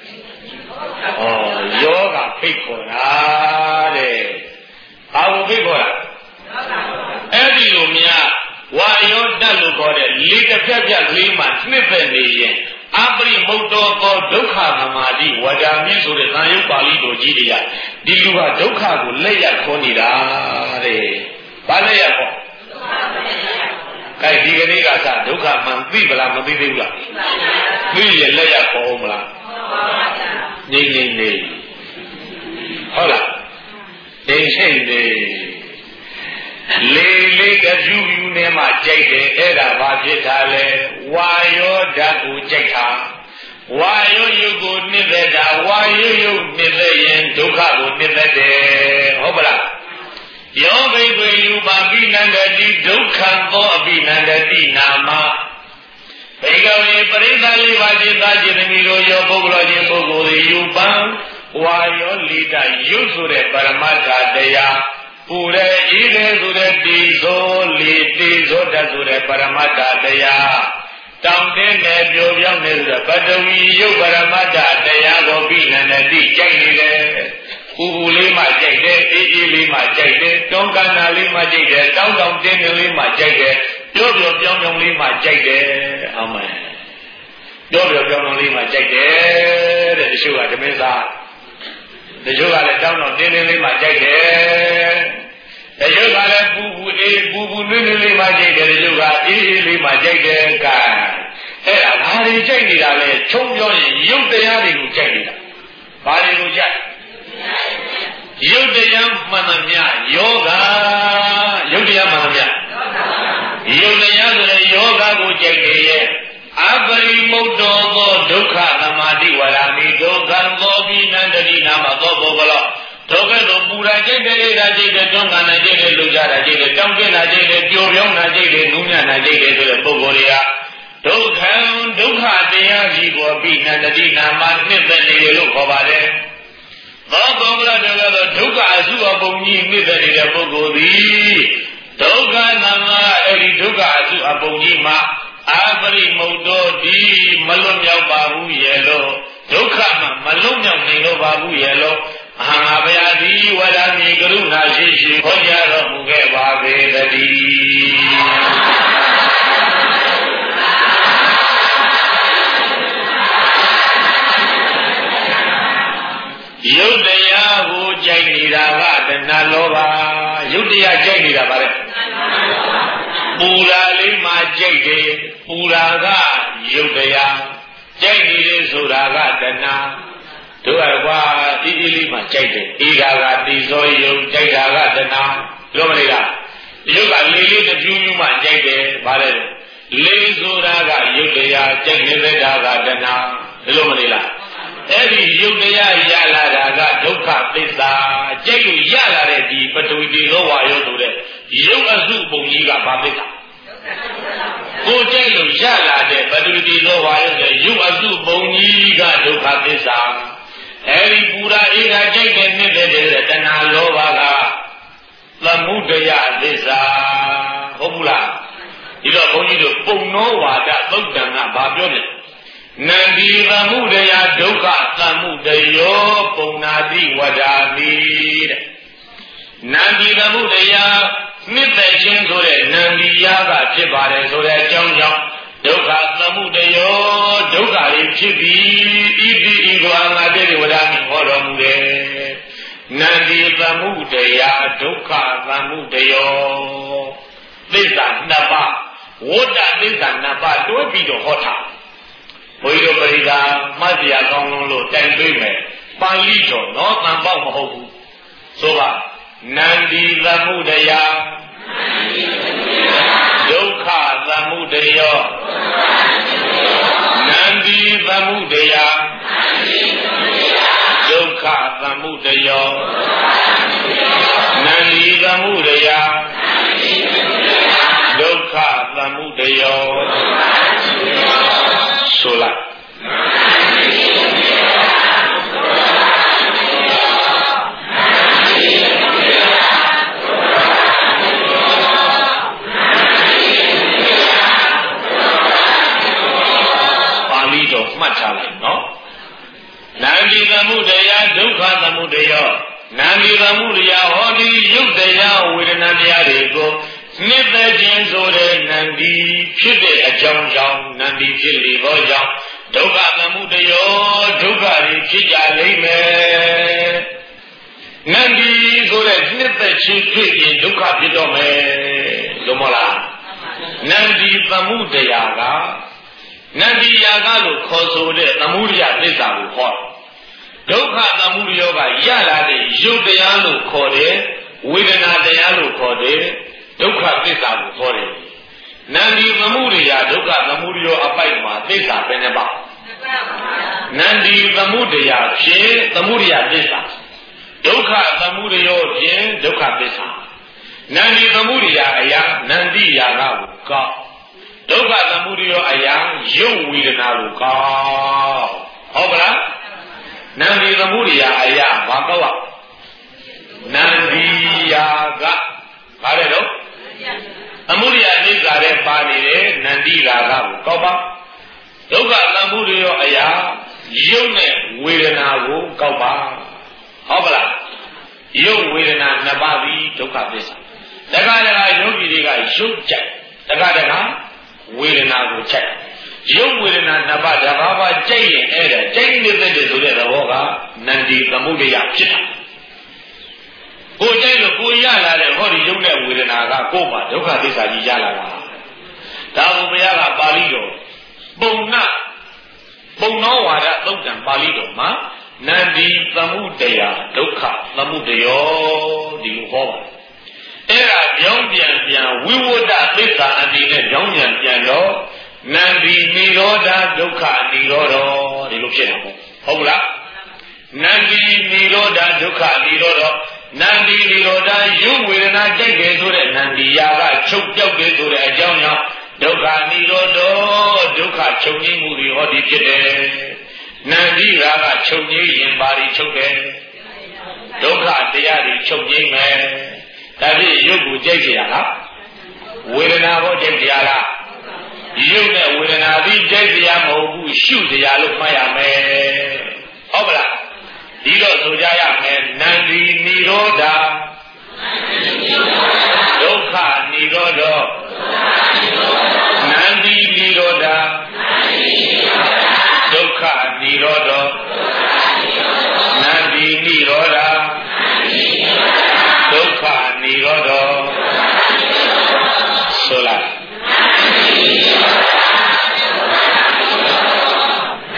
ယောဂဖိတ်ခေါ်တာတဲ့ဘာကိုဖိတ်ခေါ်တာအဲ့ဒီလိုများဝါယောတတ်လို့ခေါ်တဲ့လေးတစ်ဖြတ်ဖြတ်လေးမှနှစ်သက်နေရင်အပရိမုတ္တောသောဒုက္ခသမာဓိဝဒါမိဆိုတဲ့သံယုတ်ပါဠိတော်ကြီးတွေကဒီလူဟာဒုက္ခကိုလက်ရခေါ်နေတာတဲ့ဘာလက်ရခေါ်ကဲဒီကနေ့ကစဒုက္ခမှန်သိပလားမသိသေးဘူးလားသိရလက်ရခေါ်အောင်မလားငြိမ့်ငြိမ့်နေဟုတ်လားငြိမ့်ရှိနေလေးလေးကဖြူဖြူနဲ့မှကြိုက်တယ်အဲ့ဒါဘာဖြစ်တာလဲဝါယောဓာတ်ကိုကြိုက်တာဝါယောယုတ်ကိုနှစ်သက်တာဝါယောယုတ်နှစ်သက်ရင်ဒုက္ခကိုနှစ်သက်တယ်ဟုတ်ပလားယောဘိကွေယူပါပိနန္တတိဒုက္ခသောအပိနန္တတိနာမဘေကဝေပရိသတ်လေးပါးจิตသားจิตသမီးတို့ယောပုဂ္ဂလောချင်းပုဂ္ဂိုလ်ယူပံဝါယောလိတယုတ်ဆိုတဲ့ပရမတ္ထတရားပူရဲဤလေဆိုတဲ့တိသောလီတိသောတတ်ဆိုတဲ့ပရမတ္ထတရားတောင်းတင်းနဲ့ပြိုပြောင်းနေဆိုတဲ့ပတဝီယုတ်ပရမတ္ထတရားကိုပိနန္တတိကြိုက်နေတယ်ပူပူလေးမှကြိုက်တယ်အေးအေးလေးမှကြိုက်တယ်တွန်းကန်နာလေးမှကြိုက်တယ်တောင်းတောင်းတင်းတင်းလေးမှကြိုက်တယ်ပြောပြောပြောင်းပြောင်းလေးမှကြိုက်တယ်အမှန်ပြောပြောပြောင်းပြောင်းလေးမှကြိုက်တယ်တဲ့တချို့ကဓမင်းစားတချို့ကလည်းတောင်းတောင်းတင်းတင်းလေးမှကြိုက်တယ်တချို့ကလည်းပူပူအေးပူပူနွေ့နွေ့လေးမှကြိုက်တယ်တချို့ကအေးအေးလေးမှကြိုက်တယ်ကဲအဲ့ဒါဘာတွေကြိုက်နေတာလဲချုံပြောရင်ရုပ်တရားတွေကိုကြိုက်နေတာဘာတွေကိုကြိုက်ယုတ်တရားမှန်သမျှယောဂယုတ်တရားမှန်သမျှယုတ်တရားဆိုတဲ့ယောဂကိုကြိုက်နေရဲ့အပရိမုတ္တောသောဒုက္ခသမာဓိဝရာမိဒုက္ခံသောပိနန္တတိနာမသောပုဂ္ဂလောဒုက္ခတို့ပူရာကြိတ်တဲ့အေးရာကြိတ်တဲ့တွန်းကန်နာကြိတ်တဲ့လူကြတာကြိတ်တဲ့တောင်းကျင်နာကြိတ်တဲ့ပျော်ပြောင်းနာကြိတ်တဲ့နူးညံ့နာကြိတ်တဲ့ဆိုတဲ့ပုဂ္ဂိုလ်တွေကဒုက္ခဒုက္ခတရားကြီးကိုပိနန္တတိနာမနှစ်သက်နေတယ်လို့ခေါ်ပါတယ်သောပုဂ္ဂလတို့ကတော့ဒုက္ခအစုအပုံကြီးနှစ်သက်နေတဲ့ပုဂ္ဂိုလ်သည်ဒုက္ခနာမအဲ့ဒီဒုက္ခအစုအပုံကြီးမှာအပရိမုတ္တောဒီမလွတ်မြောက်ပါဘူးရဲ့လို့ဒုက္ခမှာမလွတ်မြောက်နိုင်တော့ပါဘူးရဲ့လို့အဟံဘုရားသည်ဝရမီကရုဏာရှိရှိဟောကြားတော်မူခဲ့ပါပေတည်းယုတ်တရားကိုကြိုက်နေတာကတဏှာလောဘယုတ်တရားကြိုက်နေတာပါလေပူရာလေးမှကြိုက်တယ်ပူရာကယုတ်တရားကြိုက်နေလေဆိုတာကတဏှာတို့ကကွာဒီလေးမှကြိုက်တယ်ဧကာကတိဇောယုံကြိုက်တာကတဏှာပြောမလေးလားယုတ်ကလေးလေးတစ်ပြူးပြူးမှကြိုက်တယ်ဗါလဲလေးဆိုတာကယုတ်တရားကြိုက်နေတာကတဏှာဒီလိုမလေးလားအဲ့ဒီယုတ်တရားရလာတာကဒုက္ခသစ္စာကြိုက်လို့ရလာတဲ့ဒီပထဝီတိသောဝါယောဆိုတဲ့ယုတ်အစုပုံကြီးကဘာသစ္စာကိုကြိုက်လို့ရလာတဲ့ပထဝီတိသောဝါယောဆိုယုတ်အစုပုံကြီးကဒုက္ခသစ္စာအဲ့ဒီပူရာဧကကြိုက်တဲ့နေတဲ့တဏှာလောဘကသမုဒယသစ္စာဟုတ်ဘူးလားဒီတော့ဘုန်းကြီးတို့ပုံနောဝါဒသုတ်တံကဘာပြောလဲနန္ဒီသမုဒယဒုက္ခသမုဒယောပုံနာတိဝဒာမိတဲ့နန္ဒီသမုဒယနှစ်သက်ခြင်းဆိုတဲ့နန္ဒီယကဖြစ်ပါတယ်ဆိုတဲ့အကြောင်းကြောင့်ဒုက္ခသမုဒယောဒုက္ခတွေဖြစ်ပြီးဣတိဣကွာငါတဲ့ဝဒာမိဟောတော်မူတယ်နန္ဒီသမုဒယဒုက္ခသမုဒယောသစ္စာနှစ်ပါးဝဋ္ဌသစ္စာနှစ်ပါးတွဲပြီးတော့ဟောတာဘုရားပရိဒါမှတ်စရာကောင်းလို့တိုင်ပေးမယ်ပါဠိတော်နော်တန်ပေါက်မဟုတ်ဘူးဆိုပါနန္ဒီသမုဒယဒုက္ခသမုဒယောနန္ဒီသမုဒယဒုက္ခသမုဒယောနန္ဒီသမုဒယဒုက္ခသမုဒယောဆိုလိုက်ပါဠိတော်မှတ်ထားလိုက်နော်နန္ဒီသမုဒယဒုက္ခသမုဒယောနန္ဒီသမုဒယဟောဒီယုတ်တရားဝေဒနာတရားတွေကိုနှစ်သက်ခြင်းဆိုတဲ့နန္ဒီဖြစ်တဲ့အကြောင်းကြောင့်နန္ဒီဖြစ်လေသောကြောင့်ဒုက္ခသမုဒယောဒုက္ခတွေဖြစ်ကြလိမ့်မယ်နန္ဒီဆိုတဲ့နှစ်သက်ခြင်းဖြစ်ရင်ဒုက္ခဖြစ်တော့မယ်လို့မလားနန္ဒီသမုဒယာကနန္ဒီယာကလို့ခေါ်ဆိုတဲ့သမုဒယသစ္စာကိုဟောဒုက္ခသမုဒယောကရလာတဲ့ယုတ်တရားလို့ခေါ်တယ်ဝေဒနာတရားလို့ခေါ်တယ်ဒုက္ခသစ္စာကိုခေါ်တယ်နန္ဒီသမုဒယဒုက္ခသမုဒယောအပိုက်မှာသစ္စာပဲနဲ့ပါနန္ဒီသမုဒယဖြင့်သမုဒယသစ္စာဒုက္ခသမုဒယောဖြင့်ဒုက္ခသစ္စာနန္ဒီသမုဒယအရာနန္ဒီယာကကိုကောက်ဒုက္ခသမုဒယောအရာယုတ်ဝေဒနာကိုကောက်ဟုတ်ပါလားနန္ဒီသမုဒယအရာဘာကောက်နန္ဒီယာကဘာလဲတော့သမုဒယသစ္စာတဲ့ပါနေတယ်နန္ဒီရာဂကိုကောက်ပါဒုက္ခသမုဒယောအရာယုတ်နဲ့ဝေဒနာကိုကောက်ပါဟုတ်ပါလားယုတ်ဝေဒနာနှစ်ပါးပြီးဒုက္ခသစ္စာတခါတခါယောဂီတွေကယုတ်ကြိုက်တခါတခါဝေဒနာကိုကြိုက်ယုတ်ဝေဒနာနှစ်ပါးတစ်ပါးပါကြိုက်ရင်အဲ့ဒါကြိုက်နေတဲ့ဆိုတဲ့သဘောကနန္ဒီသမုဒယဖြစ်တာကိုကြိုက်လို့ကိုရလာတဲ့ဟောဒီယုတ်နဲ့ဝေဒနာကကို့မှာဒုက္ခသစ္စာကြီးရလာတာဒါဘုရားကပါဠိတော်ပုံနောဝါဒသုတ်တံပါဠိတော်မှာနန္ဒီသမုဒယဒုက္ခသမုဒယောဒီလိုဟောပါအဲ့ဒါကြောင်းပြန်ဝိဝဒသစ္စာအနေနဲ့ကြောင်းပြန်တော့နန္ဒီနိရောဓဒုက္ခနိရောဓဒီလိုဖြစ်တာပေါ့ဟုတ်လားနန္ဒီနိရောဓဒုက္ခနိရောဓနန္ဒီနိရောဓယုဝေဒနာကြိုက်တယ်ဆိုတဲ့နန္ဒီယာကချုပ်ပြောက်တယ်ဆိုတဲ့အကြောင်းကြောင့်ဒုက္ခနိရောဓဒုက္ခချုပ်ငြိမ်းမှုတွေဟောဒီဖြစ်တယ်နန္ဒီရာကချုပ်ငြိမ်းရင်ပါရီချုပ်တယ်ဒုက္ခတရားတွေချုပ်ငြိမ်းမယ်ဒါဖြင့်ယုတ်ကိုကြိုက်ကြရလားဝေဒနာကိုကြိုက်ကြရလားယုတ်နဲ့ဝေဒနာသည်ကြိုက်ကြရမဟုတ်ဘူးရှုကြရလို့မှတ်ရမယ်ဟုတ်ပါလားဒီတော့ဆိုကြရမယ်နန္ဒီနိရောဓဒုက္ခနိရောဓနန္ဒီနိရောဓဒုက္ခနိရောဓနန္ဒီနိရောဓဒုက္ခနိရောဓဆိုလိုက်န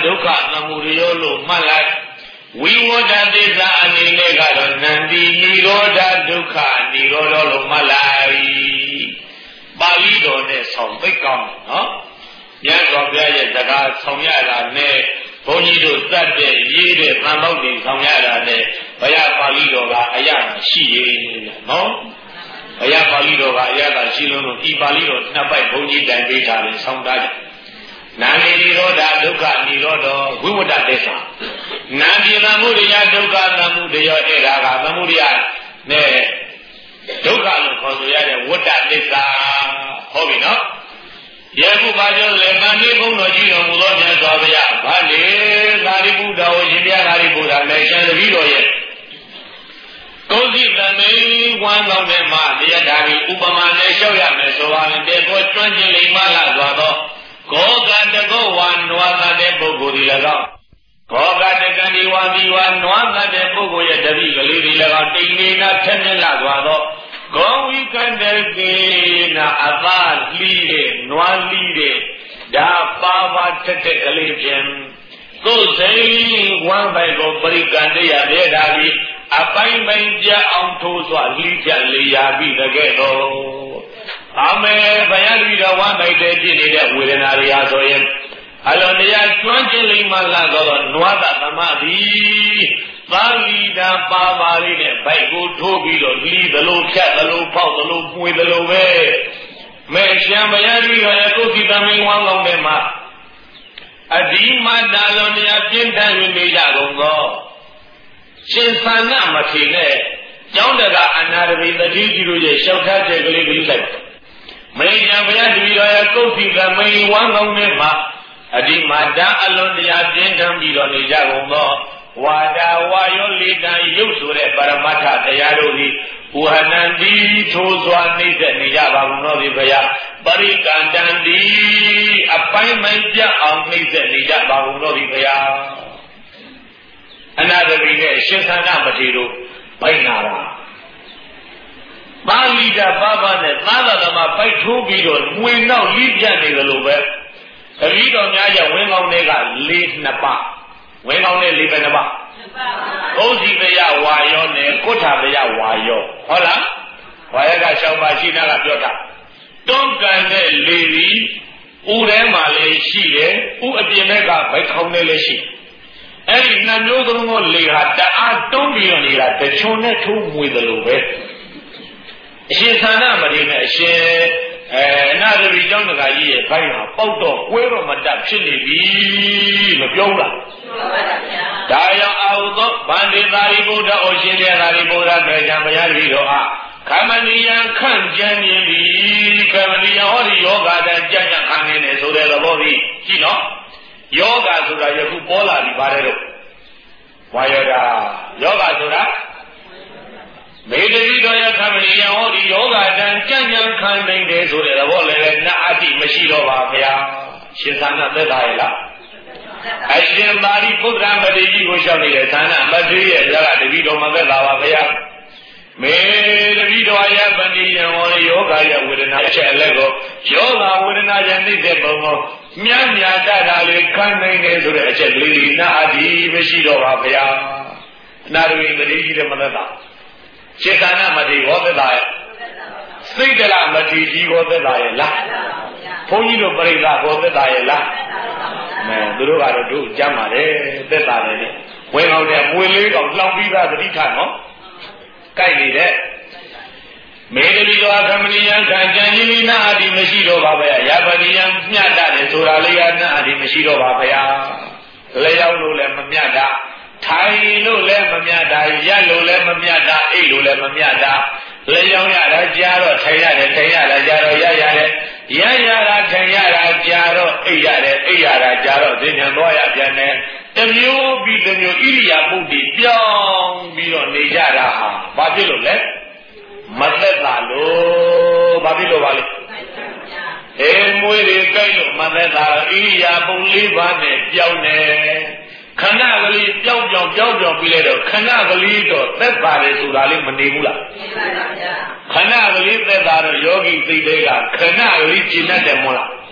ဒုက္ခသမုဒယလို့မှတ်လိုက်ဝိဝဒသစ္စာအနေနဲ့ကတော့နန္တိနိရောဓဒုက္ခနိရောဓလို့မှတ်လိုက်ပါဠိတော်နဲ့ဆောင်သိကောင်းနော်မြတ်စွာဘုရားရဲ့စကားဆောင်ရတာနဲ့ဘုန်းကြီးတို့သတ်တဲ့ရေးတဲ့သံပေါက်တွေဆောင်ရတာနဲ့ဘုရားပါဠိတော်ကအရသာရှိရဲ့နော်ဘုရားပါဠိတော်ကအရသာရှိလို့ဒီပါဠိတော်နှစ်ပိုက်ဘုန်းကြီးတိုင်ပေးထားတယ်ဆောင်တာနာနိရောဓဒုက္ခနိရောဓဝိဝဒသစ္စာနာတိသမုဒယဒုက္ခသမုဒယအဲ့ဒါကသမုဒယနဲ့ဒုက္ခလို့ခေါ်ဆိုရတဲ့ဝတ္တသစ္စာဟုတ်ပြီနော်ယခုဘာကြောင့်လဲမန္တိဘုံတော်ကြီးတော်မူသောမြတ်စွာဘုရားဗာလေသာရိပုတ္တရာရှင်ဘုရားသာရိပုတ္တရာလည်းရှင်တပည့်တော်ရဲ့ကိုယ်စီတမေဝမ်းကောင်းတဲ့မှာတရားဓာရီဥပမာနဲ့လျှောက်ရမယ်ဆိုပါရင်တေကိုကျွမ်းကျင်လိမ္မာလာစွာသောကောကတကောဝါနွားသတဲ့ပုဂ္ဂိုလ်ဒီ၎င်းကောကတကံဒီဝါဒီဝါနွားသတဲ့ပုဂ္ဂိုလ်ရဲ့တပည့်ကလေးဒီ၎င်းတိမ်နေနာထက်မြက်လာစွာသောကောဝိကန္တကေနာအသာလီတဲ့နွားလီတဲ့ဒါပါပါထက်တဲ့ကလေးဖြင့်ကိုယ်စိတ်ဝမ်းပိုင်ကိုပရိကံတရားတဲ့ဒါပြီးအပိုင်းပိုင်းကြအောင်ထိုးစွာလိကြလေရာပြီးတကဲ့တော့အမေဘယတိတော်ဝမ်းပိုက်တဲ့ဖြစ်နေတဲ့ဝေဒနာတွေဟာဆိုရင်အလုံးတရားကျွမ်းကျင်လိမ္မာလာတော့နွားတာသမသည်သာလီတာပါပါလေးနဲ့ဗိုက်ကိုထိုးပြီးတော့လီသလိုဖြတ်သလိုဖောက်သလိုပွေသလိုပဲမေရှံဘယတိတော်ရဲ့ကိုယ်စီသမင်းဝမ်းကောင်းတဲ့မှာအဒီမတာလုံးတရားပြင်းထန်နေကြကုန်သောရှင်သန္နမထေနဲ့ကျောင်းတကအနာရဝိတတိကြီးတို့ရဲ့လျှောက်ထားတဲ့ကလေးကလေးလိုက်မေရှံဘယတိတော်ရဲ့ကိုယ်စီသမင်းဝမ်းကောင်းတဲ့မှာအဒီမတာအလုံးတရားပြင်းထန်ပြီးတော့နေကြကုန်သောဝါဒဝါယောလေတံရုပ်ဆိုတဲ့ပရမတ္ထတရားတို့သည်ဝဟနံတိထိုးစွာနှိမ့်သက်နေကြပါဘူးနော်ဒီဘုရားပရိကန္တံတိအပိုင်းပိုင်းပြအောင်နှိမ့်သက်နေကြပါဘူးနော်ဒီဘုရားအနာတပိနဲ့ရှင်သန္တာမထေရတို့ဘိုက်နာတာပါဠိတာပါပါနဲ့သာသနာမှာပိုက်ထိုးပြီးတော့ငွေနောက်လိပြတ်နေတယ်လို့ပဲတတိတော်များရဲ့ဝင်းကောင်းတွေက၄နှစ်ပါဝင်းကောင်းတဲ့၄ပဲနှစ်ပါဥစ္စည်းတရားဝါယောနဲ့ကုဋ္ဌတရားဝါယောဟုတ်လားဝါယက၆ပါးရှိတာကပြောတာတွန်းကန်တဲ့လေဒီဥထဲမှာလည်းရှိတယ်ဥအပြင်ဘက်ကဘိုက်ခေါင်းနဲ့လည်းရှိအဲ့ဒီနှမျိုးသုံးကိုလေဟာတအားတွန်းပြီးတော့နေတာတချွန်နဲ့ထိုးမွေတယ်လို့ပဲအရှင်သန္နမထေရနဲ့အရှင်နာရဝီကျောင်းတကာကြီးရဲ့ဘိုက်ဟာပေါက်တော့ကွဲတော့မတတ်ဖြစ်နေပြီမပြောဘူးလားပြောပါပါဗျာဒါကြောင့်အာဟုသောဗန္တိသာရိပုတ္တဩရှင်မြတ်သာရိပုတ္တထေရဘုရားတပည့်တော်အားခမဏိယံခန့်ကြံမြင်သည်ခမဏိယဟောဒီယောဂတန်ကြံ့ကြံ့ခံနေတယ်ဆိုတဲ့သဘောကြီးကြည့်နော်ယောဂဆိုတာယခုပေါ်လာပြီပါတယ်တော့ဝါယောဓာယောဂဆိုတာမေတ္တိတော်ရခမဏိယဟောဒီယောဂတန်ကြံ့ကြံ့ခံနေတယ်ဆိုတဲ့သဘောလည်းနတ်အတိမရှိတော့ပါဗျာရှင်သန္တာသက်သာရဲ့လားအရှင်သာရိပုတ္တရာမထေရကြီးကိုလျှောက်နေတဲ့သန္တာမထေရရဲ့ဇာကတပည့်တော်မသက်သာပါဗျာမေတပည့်တော်ရဲ့ပဏိယံဟောဒီယောဂရဲ့ဝေဒနာချက်အလက်ကိုယောဂဝေဒနာရဲ့နှိမ့်တဲ့ပုံကိုမြတ်မြတ်တတ်တာလေးခံနိုင်တယ်ဆိုတဲ့အချက်ကလေးနတ်အတိမရှိတော့ပါဗျာအနာရဝိမထေရကြီးတဲ့မသက်သာစေတနာမထေရဟောသက်သာရဲ့စိတ်တလမထေရကြီးဟောသက်သာရဲ့လားဘုန်းကြီးတို့ပြိဿဟောသက်သာရဲ့လားမဲသူတို့ကတော့တို့ကြမ်းပါတယ်သက်သာတယ်နဲ့ဝဲကောင်းတဲ့မွေလေးကောင်လှောင်ပြီးသားသတိထားနော်ကြိုက်နေတဲ့မေတ္တိတော်ခမဏိယံခံကြံကြီးနာအတိမရှိတော့ပါဗျာယပဏိယံမြတ်တာတယ်ဆိုတာလေးကနာအတိမရှိတော့ပါဗျာလျောက်လို့လည်းမမြတ်တာထိုင်လို့လည်းမမြတ်တာရက်လို့လည်းမမြတ်တာအိတ်လို့လည်းမမြတ်တာလျောက်ရတာကြားတော့ထိုင်ရတယ်ထိုင်ရတာကြားတော့ရရတယ်ရရတာထိုင်ရတာကြားတော့အိတ်ရတယ်အိတ်ရတာကြားတော့သိဉာဏ်သွားရပြန်တယ်တမျိုးပြီးတမျိုးဣရိယာပုတ်တိပြောင်းပြီးတော့နေကြတာဟာဘာဖြစ်လို့လဲမသက်သာလို့ဘာဖြစ်လို့ပါလဲအေးမွေးတွေကြိုက်လို့မသက်သာဣရိယာပုတ်၄ပါးနဲ့ပြောင်းနေခဏကလေးပြောင်းပြီးလိုက်တော့ခဏကလေးတော့သက်သာတယ်ဆိုတာလေးမနေဘူးလားနေပါပါဗျာခဏကလေးသက်သာတော့ယောဂီသိတဲ့ကခဏကလေးကျင့်တတ်တယ်မို့လား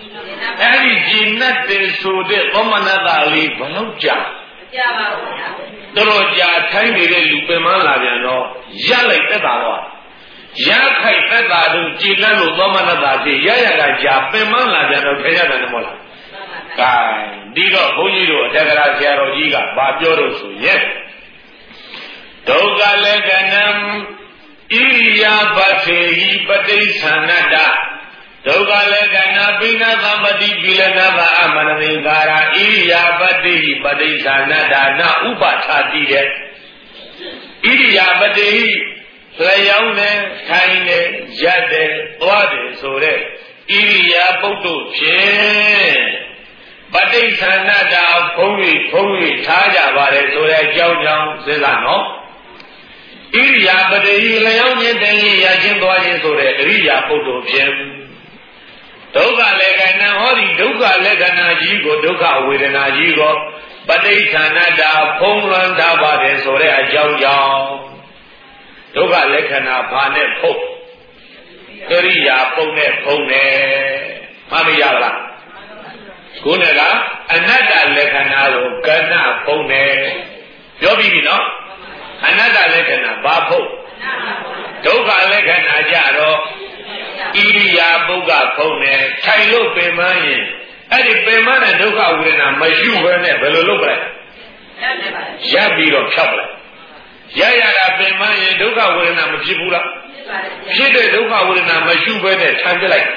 အဲ့ဒီဂျင်းနဲ့တဲ့ဆိုတဲ့သောမနတာလေးဘလောက်ကြာပါဘူးဗျာတော်ကြာထိုင်းနေတဲ့လူပင်မလာပြန်တော့ရလိုက်တက်တာတော့ရခိုက်သက်တာတို့ကြည်လန့်လို့သောမနတာဖြစ်ရရကကြာပင်မလာပြန်တော့ခဲရတယ်မဟုတ်လားကဲဒီတော့ဘုန်းကြီးတို့အတက္ကရာဆရာတော်ကြီးကဘာပြောလို့ဆိုရင်ဒုက္ခလက္ခဏံဣရိယာပသေဟိပဋိသန္နတဒုက္ခလက္ခဏာပိဏသမ္ပတိပိလနာဘာအမနတိကာရဣရိယာပတိပဋိသန္နတနာဥပထာတိတဲ့ဣရိယာပတိလျောင်းတယ်ထိုင်တယ်ရက်တယ်သွားတယ်ဆိုတဲ့ဣရိယာပုဒ်တို့ဖြင့်ပဋိသန္နတာဘုံကြီးထားကြပါတယ်ဆိုတဲ့အကြောင်းကြောင့်စဉ်းစားနော်ဣရိယာပတိလျောင်းခြင်းတယ်ရခြင်းသွားခြင်းဆိုတဲ့အရိယာပုဒ်တို့ဖြင့်ဒုက္ခလက္ခဏာဟောဒီဒုက္ခလက္ခဏာကြီးကိုဒုက္ခဝေဒနာကြီးကိုပဋိသန္နတာဖုံးလွှမ်းထားပါတယ်ဆိုတဲ့အကြောင်းကြောင့်ဒုက္ခလက္ခဏာဘာနဲ့ဖုံးအရိယာပုံနဲ့ဖုံးတယ်မှတ်မရလားခုနကအနတ္တလက္ခဏာကိုကဏဖုံးတယ်ပြောပြီးပြီနော်အနတ္တလက္ခဏာဘာဖုံးဒုက္ခလက္ခဏာကြတော့ဣရိယာပုဂ္ဂဖုံးတယ်ထိုင်လို့ပင်မရင်အဲ့ဒီပင်မနဲ့ဒုက္ခဝေဒနာမရှိဘဲနဲ့ဘယ်လိုလုပ်ပလဲရပ်ပြီးတော့ဖြောက်လိုက်ရရတာပင်မရင်ဒုက္ခဝေဒနာမဖြစ်ဘူးလားဖြစ်တဲ့ဒုက္ခဝေဒနာမရှိဘဲနဲ့ထိုင်ပြလိုက်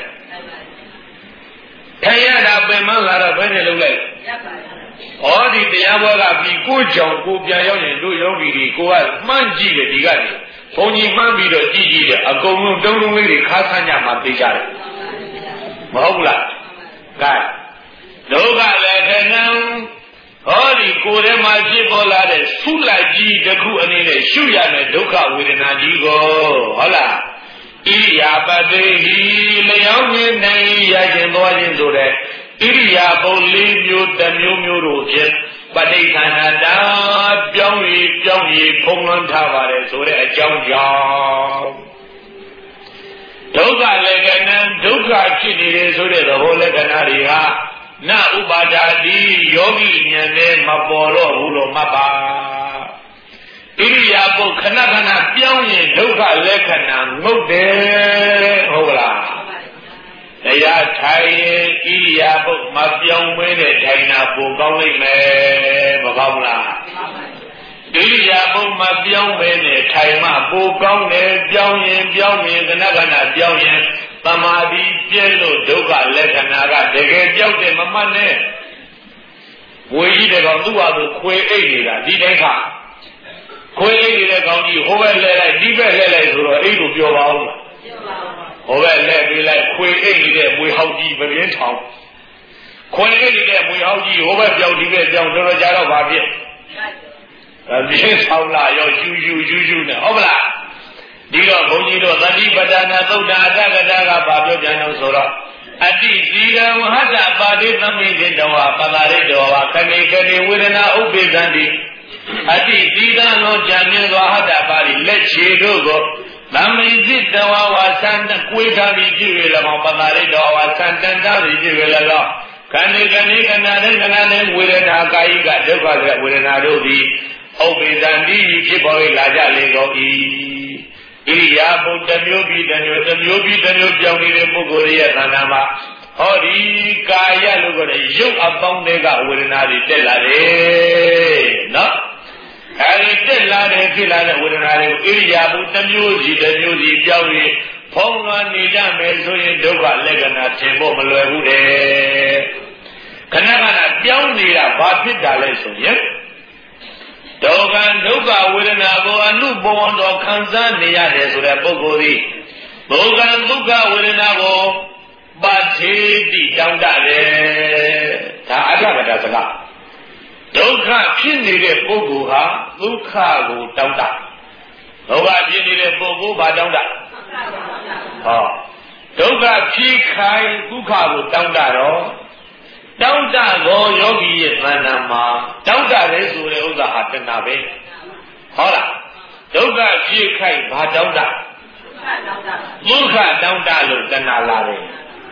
ထိုင်ရတာပင်မလာတော့ဘယ်နဲ့လုပ်လိုက်ဩဒီတရားဘောကပြီးကိုကြောင့်ကိုပြန်ရောက်ရင်တို့ယောဂီတွေကိုကမှန်းကြည့်တယ်ဒီကနေဘုံကြီးမှန်းပြီးတော့ကြည့်ကြည့်တယ်အကုန်လုံးတုံးလုံးလေးတွေခါဆန်းကြမှာသိကြတယ်မဟုတ်လားကဲဒုက္ခလည်းခဏံဟောဒီကိုယ်ထဲမှာဖြစ်ပေါ်လာတဲ့ဆုလိုက်ကြီးတစ်ခုအနေနဲ့ရှုရမယ်ဒုက္ခဝေဒနာကြီးကိုဟုတ်လားဣရိယာပတိဟိလျောင်းခြင်းနိုင်ရခြင်းသွားခြင်းဆိုတဲ့ဣရိယာပု၄မျိုးတစ်မျိုးမျိုးတို့ဖြင့်ပဋိသန္နတာပြောင်းပြီးဖုံးလွှမ်းထားပါတယ်ဆိုတဲ့အကြောင်းကြောင့်ဒုက္ခလက္ခဏာဒုက္ခဖြစ်နေတယ်ဆိုတဲ့သဘောလက္ခဏာတွေဟာနဥပါဒာတိယောဂီဉာဏ်နဲ့မပေါ်တော့ဘူးလို့မှတ်ပါဣရိယာပုခဏခဏပြောင်းရင်ဒုက္ခလက္ခဏာငုတ်တယ်ဟုတ်လားတရားထိုင်ရင်ဣရိယာပုမပြောင်းမဲတဲ့ထိုင်တာပိုကောင်းလိမ့်မယ်မကောင်းလားဣရိယာပုမပြောင်းမဲတဲ့ထိုင်မှပိုကောင်းတယ်ပြောင်းရင်ခဏခဏပြောင်းရင်သမာဓိပြည့်လို့ဒုက္ခလက္ခဏာကတကယ်ပြောက်တယ်မမှတ်နဲ့ဝေကြီးတဲ့ကောင်သူ့ဟာသူခွေအိတ်နေတာဒီတိုင်းခါခွေအိတ်နေတဲ့ကောင်ကြီးဟိုဘက်လဲလိုက်ဒီဘက်လဲလိုက်ဆိုတော့အိတ်ကိုပြောပါဦးလားဟိုဘက်လဲပေးလိုက်ခွေအိတ်နေတဲ့မွေဟောက်ကြီးမပြင်းထောင်ခွေအိတ်နေတဲ့မွေဟောက်ကြီးဟိုဘက်ပြောင်းဒီဘက်ပြောင်းတော်ကြတော့ဘာဖြစ်ပြင်းဆောင်လာရောယူနဲ့ဟုတ်ပလားဒီတော့ဘုန်းကြီးတို့သတိပဋ္ဌာနာသုဒ္ဓအတ္တကတာကဘာပြောပြန်လို့ဆိုတော့အတိသီရဝဟတပါတိသမိတေတဝပတာရိတောဝခဏိခဏိဝေဒနာဥပိသန္တိအတိသီရသောဉာဏ်မြင်သောဟတပါတိလက်ခြေတို့ကိုသမိစိတဝဝသန္တကွေးထားပြီးကြည့်ရ၎င်းပတာရိတောဝသန္တန်ထားပြီးကြည့်ရ၎င်းခဏိခဏနဲ့ဝေဒနာကာယိကဒုက္ခရဲ့ဝေဒနာတို့သည်ဥပိသန္တိဖြစ်ပေါ်လာကြလေကုန်၏ဣရိယာပုတစ်မျိုးပြီးတစ်မျိုးပြောင်းနေတဲ့ပုဂ္ဂိုလ်ရဲ့သဏ္ဍာန်မှာဟောဒီကာယလို့ခေါ်တဲ့ရုပ်အပေါင်းတွေကဝေဒနာတွေတက်လာတယ်နော်အဲဒီတက်လာတဲ့ဖြစ်လာတဲ့ဝေဒနာတွေကိုဣရိယာပုတစ်မျိုးစီပြောင်းပြီးဖုံးလွှမ်းနေကြမယ်ဆိုရင်ဒုက္ခလက္ခဏာထင်ဖို့မလွယ်ဘူးတဲ့ခဏပြောင်းနေတာဘာဖြစ်တာလဲဆိုရင်ဒုက္ခဝေဒနာကိုအနုဘောဝတော်ခံစားနေရတယ်ဆိုတဲ့ပုဂ္ဂိုလ်သည်ဒုက္ခဝေဒနာကိုပါတိတိတောင်းတတယ်ဒါအတ္တကတစကားဒုက္ခဖြစ်နေတဲ့ပုဂ္ဂိုလ်ဟာဒုက္ခကိုတောင်းတဒုက္ခဖြစ်နေတဲ့ပုဂ္ဂိုလ်ဘာတောင်းတဟောဒုက္ခဖြစ်ခိုင်းဒုက္ခကိုတောင်းတတော့တောင်းတကိုယောဂီရဲ့သဏ္ဍာန်မှာတောင်းတတယ်ဆိုတဲ့ဥစ္စာဟာတဏှာပဲဟုတ်လားဒုက္ခဖြစ်ခိုက်ဘာတောင်းတဒုက္ခတောင်းတလို့တဏှာလာတယ်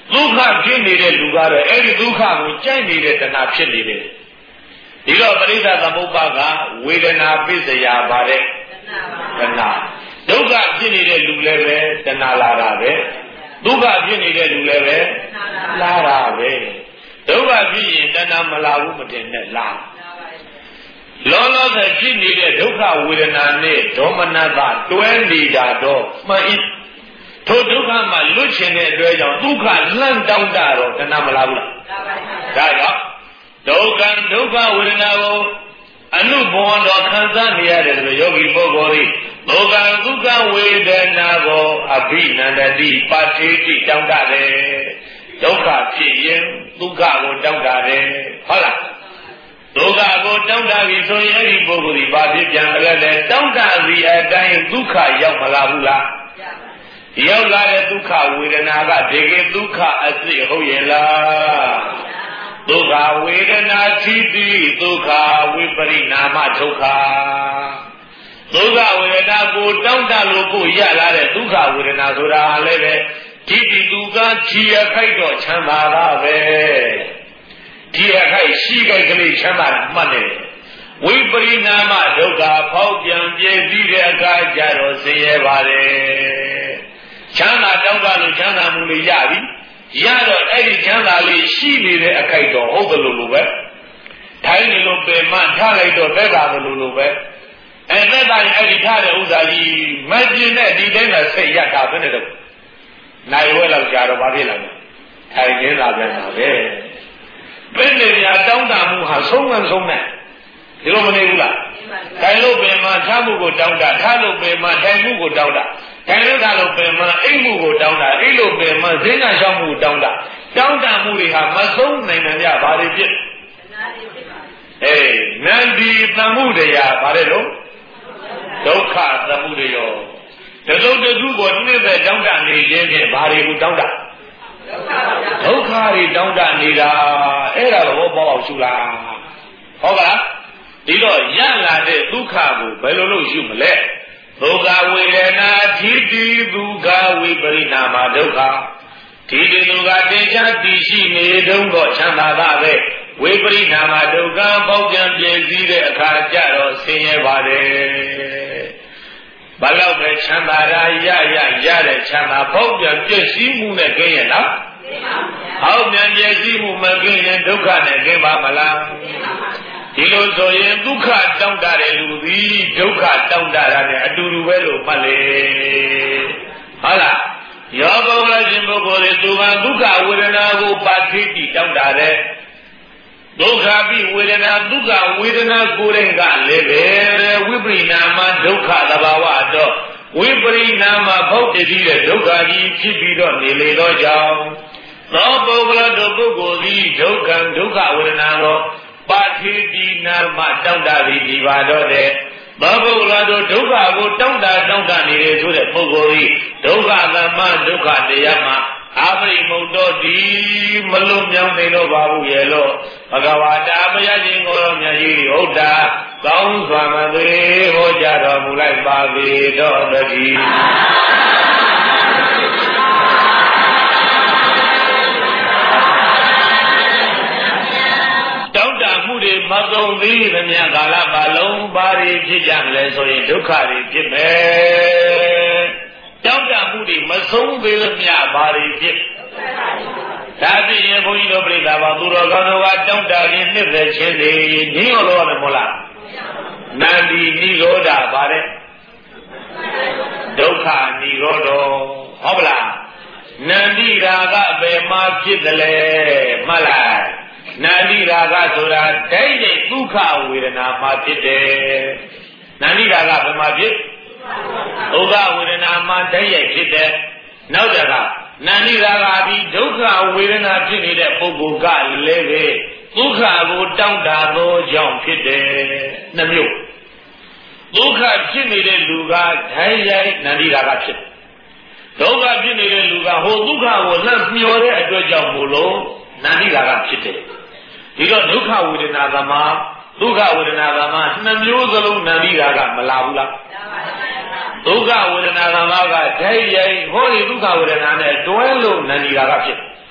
ဒုက္ခဖြစ်နေတဲ့လူကတော့အဲ့ဒီဒုက္ခကိုကြိုက်နေတဲ့တဏှာဖြစ်နေတယ်ဒီတော့ပရိစ္ဆသမုပ္ပါကဝေဒနာပစ္စယပါတဲ့တဏှာဒုက္ခဖြစ်နေတဲ့လူလည်းပဲတဏှာလာတာပဲဒုက္ခဖြစ်နေတဲ့လူလည်းပဲလာတာပဲဒုက္ခဖြစ်ရင်တဏှာမလာဘူးမတင်နဲ့လားလောလောဆယ်ဖြစ်နေတဲ့ဒုက္ခဝေဒနာနဲ့ဒေါမနတတွဲနေတာတော့မှန်၏ထိုဒုက္ခမှာလွတ်ချင်တဲ့အတွက်ကြောင့်ဒုက္ခလန့်တောင်းတာတော့တဏှာမလာဘူးလားဒါကြောင့်ဒုက္ခဒုက္ခဝေဒနာကိုအနုဘောတော်ခံစားနေရတယ်ဆိုယောဂီပုဂ္ဂိုလ်ဤဒုက္ခဒုက္ခဝေဒနာကိုအဘိနန္ဒတိပါတိတိတောင်းတတယ်ဒုက္ခဖြစ်ရင်ဒုက္ခကိုတောင်းတတယ်ဟုတ်လားဒုက္ခကိုတောင်းတပြီဆိုရင်အဲ့ဒီပုဂ္ဂိုလ်ဒီဘာဖြစ်ပြန်လဲတောင်းတပြီအတိုင်းဒုက္ခရောက်မလာဘူးလားရောက်လာတဲ့ဒုက္ခဝေဒနာကတကယ်ဒုက္ခအစစ်ဟုတ်ရဲ့လားဒုက္ခဝေဒနာတိတိဒုက္ခဝိပရိနာမဒုက္ခဒုက္ခဝေဒနာကိုတောင်းတလို့ကိုရလာတဲ့ဒုက္ခဝေဒနာဆိုတာလည်းပဲတိတိဒုက္ခချီရခိုက်တော့ချမ်းသာတာပဲဒီအခိုက်ရှိခိုက်ကလေးချမ်းသာမှတ်တယ်ဝိပရိနာမဒုက္ခဖောက်ပြန်ပြည့်စည်တဲ့အခါကျတော့ဆင်းရဲပါတယ်ချမ်းသာတောင်းတလို့ချမ်းသာမှုလေးရပြီရတော့အဲ့ဒီချမ်းသာလေးရှိနေတဲ့အခိုက်တော့ဟုတ်တယ်လို့ပဲထိုင်းနေလို့ပင်မထားလိုက်တော့သက်သာတယ်လို့ပဲအဲ့သက်သာရင်အဲ့ဒီထားတဲ့ဥစ္စာကြီးမပြင်းတဲ့ဒီတိုင်းကစိတ်ရတာပဲနဲ့တော့နိုင်ဝဲလောက်ကြာတော့ဘာဖြစ်လာလဲထိုင်နေတာပြန်တာပဲပြင်းနေပြတောင်းတမှုဟာဆုံးမဆုံးနဲ့ဒီလိုမနေဘူးလားထိုင်လို့ပင်မထားမှုကိုတောင်းတထားလို့ပင်မထိုင်မှုကိုတောင်းတထိုင်လို့ထားလို့ပင်မအိမ်မှုကိုတောင်းတအိမ်လို့ပင်မဈေးကရှောက်မှုကိုတောင်းတတောင်းတမှုတွေဟာမဆုံးနိုင်နိုင်ကြဘာတွေဖြစ်နန္ဒီသမှုတရားဘာလဲလို့ဒုက္ခသမှုတွေရောတစုံတခုကိုနှစ်သက်တောင်းတနေခြင်းဖြင့်ဘာတွေကိုတောင်းတဒုက္ခတွေတောင်းတနေတာအဲ့ဒါတော့ဘောပေါက်ရှုလားဟုတ်ပါလားဒီတော့ရလာတဲ့ဒုက္ခကိုဘယ်လိုလုပ်ရှုမလဲဒုက္ခဝေဒနာထိတိဒုက္ခဝိပရိနာမဒုက္ခထိတိဒုက္ခတင်ချတည်ရှိနေတုံးတော့ချမ်းသာတာပဲဝိပရိနာမဒုက္ခပေါက်ပြန်ပြည့်စည်တဲ့အခါကျတော့ဆင်းရဲပါတယ်ဘလောက်ပဲချမ်းသာရာရတဲ့ချမ်းသာပေါက်ပြန်ပြည့်စည်မှုနဲ့ကင်းရလားဟောက်ပြန်ပြည့်စည်မှုမကင်းရင်ဒုက္ခနဲ့ကင်းပါမလားဒီလိုဆိုရင်ဒုက္ခတောင်းတတဲ့လူသည်ဒုက္ခတောင်းတတာနဲ့အတူတူပဲလို့မှတ်လေဟုတ်လားယောဂဝရရှင်ပုဂ္ဂိုလ်တွေသူကဒုက္ခဝေဒနာကိုပါထိတိတောင်းတတဲ့ဒုက္ခပိဝေဒနာဒုက္ခဝေဒနာကိုယ်တိုင်ကလည်းပဲဝိပရိနာမဒုက္ခသဘာဝတော့ဝိပရိနာမဘုတ်တည်တဲ့ဒုက္ခကြီးဖြစ်ပြီးတော့နေလေတော့ကြောင့်သောပုဂ္ဂလတို့ပုဂ္ဂိုလ်သည်ဒုက္ခဒုက္ခဝေဒနာကိုပါတိတိနာမတောင်းတပြီးဒီပါတော့တဲ့သောပုဂ္ဂလတို့ဒုက္ခကိုတောင်းတနေတယ်ဆိုတဲ့ပုဂ္ဂိုလ်သည်ဒုက္ခသမဒုက္ခတရားမှာအာပရိမုတ်တော်ဒီမလွတ်မြောက်နေတော့ပါဘူးရဲ့လို့ဘဂဝါတာဘုရားရှင်ကိုယ်တော်မြတ်ကြီးဟုတ်တာကောင်းစွာမသွေဟောကြားတော်မူလိုက်ပါပေတော့တည်းတောင်းတမှုတွေမကုန်သေးသမျှကာလပတ်လုံးဘာတွေဖြစ်ကြမလဲဆိုရင်ဒုက္ခတွေဖြစ်မယ်တောင်းတမှုတွေမဆုံးသေးသမျှဘာတွေဖြစ်ဒါဖြင့်ဘုန်းကြီးတို့ပြိဿဘာသူတော်ကောင်းတို့ကတောင်းတခြင်းနှစ်သက်ခြင်းတွေညှို့လို့ရတယ်မို့လားနန္ဒီနိရောဓပါတဲ့ဒုက္ခနိရောဓဟုတ်ပလားနန္ဒီရာကဘယ်မှာဖြစ်တယ်လဲမှတ်လိုက်နန္ဒီရာဂဆိုတာဒိဋ္ဌိဒုက္ခဝေဒနာမှာဖြစ်တယ်နန္ဒီရာဂဘယ်မှာဖြစ်ဒုက္ခဝေဒနာမှာဒိဋ္ဌိဖြစ်တယ်နောက်တကနန္ဒီရာဂပြီးဒုက္ခဝေဒနာဖြစ်နေတဲ့ပုဂ္ဂိုလ်ကလည်းပဲဒုက္ခကိုတောင်းတသောကြောင့်ဖြစ်တယ်နှမျိုးဒုက္ခဖြစ်နေတဲ့လူကဓာတ်ရိုက်နန္ဒီရာဂဖြစ်ဒုက္ခဖြစ်နေတဲ့လူကဟိုဒုက္ခကိုလှမ်းမျောတဲ့အတွက်ကြောင့်မို့လို့နန္ဒီရာဂဖြစ်တယ်ဒီတော့ဒုက္ခဝေဒနာကမှာဒုက္ခဝေဒနာကမှာနှစ်မျိုးစလုံးနန္ဒီရာဂမလာဘူးလားဒုက္ခဝေဒနာကမှာကဓာတ်ရိုက်ဟောဒီဒုက္ခဝေဒနာနဲ့တွဲလို့နန္ဒီရာဂဖြစ်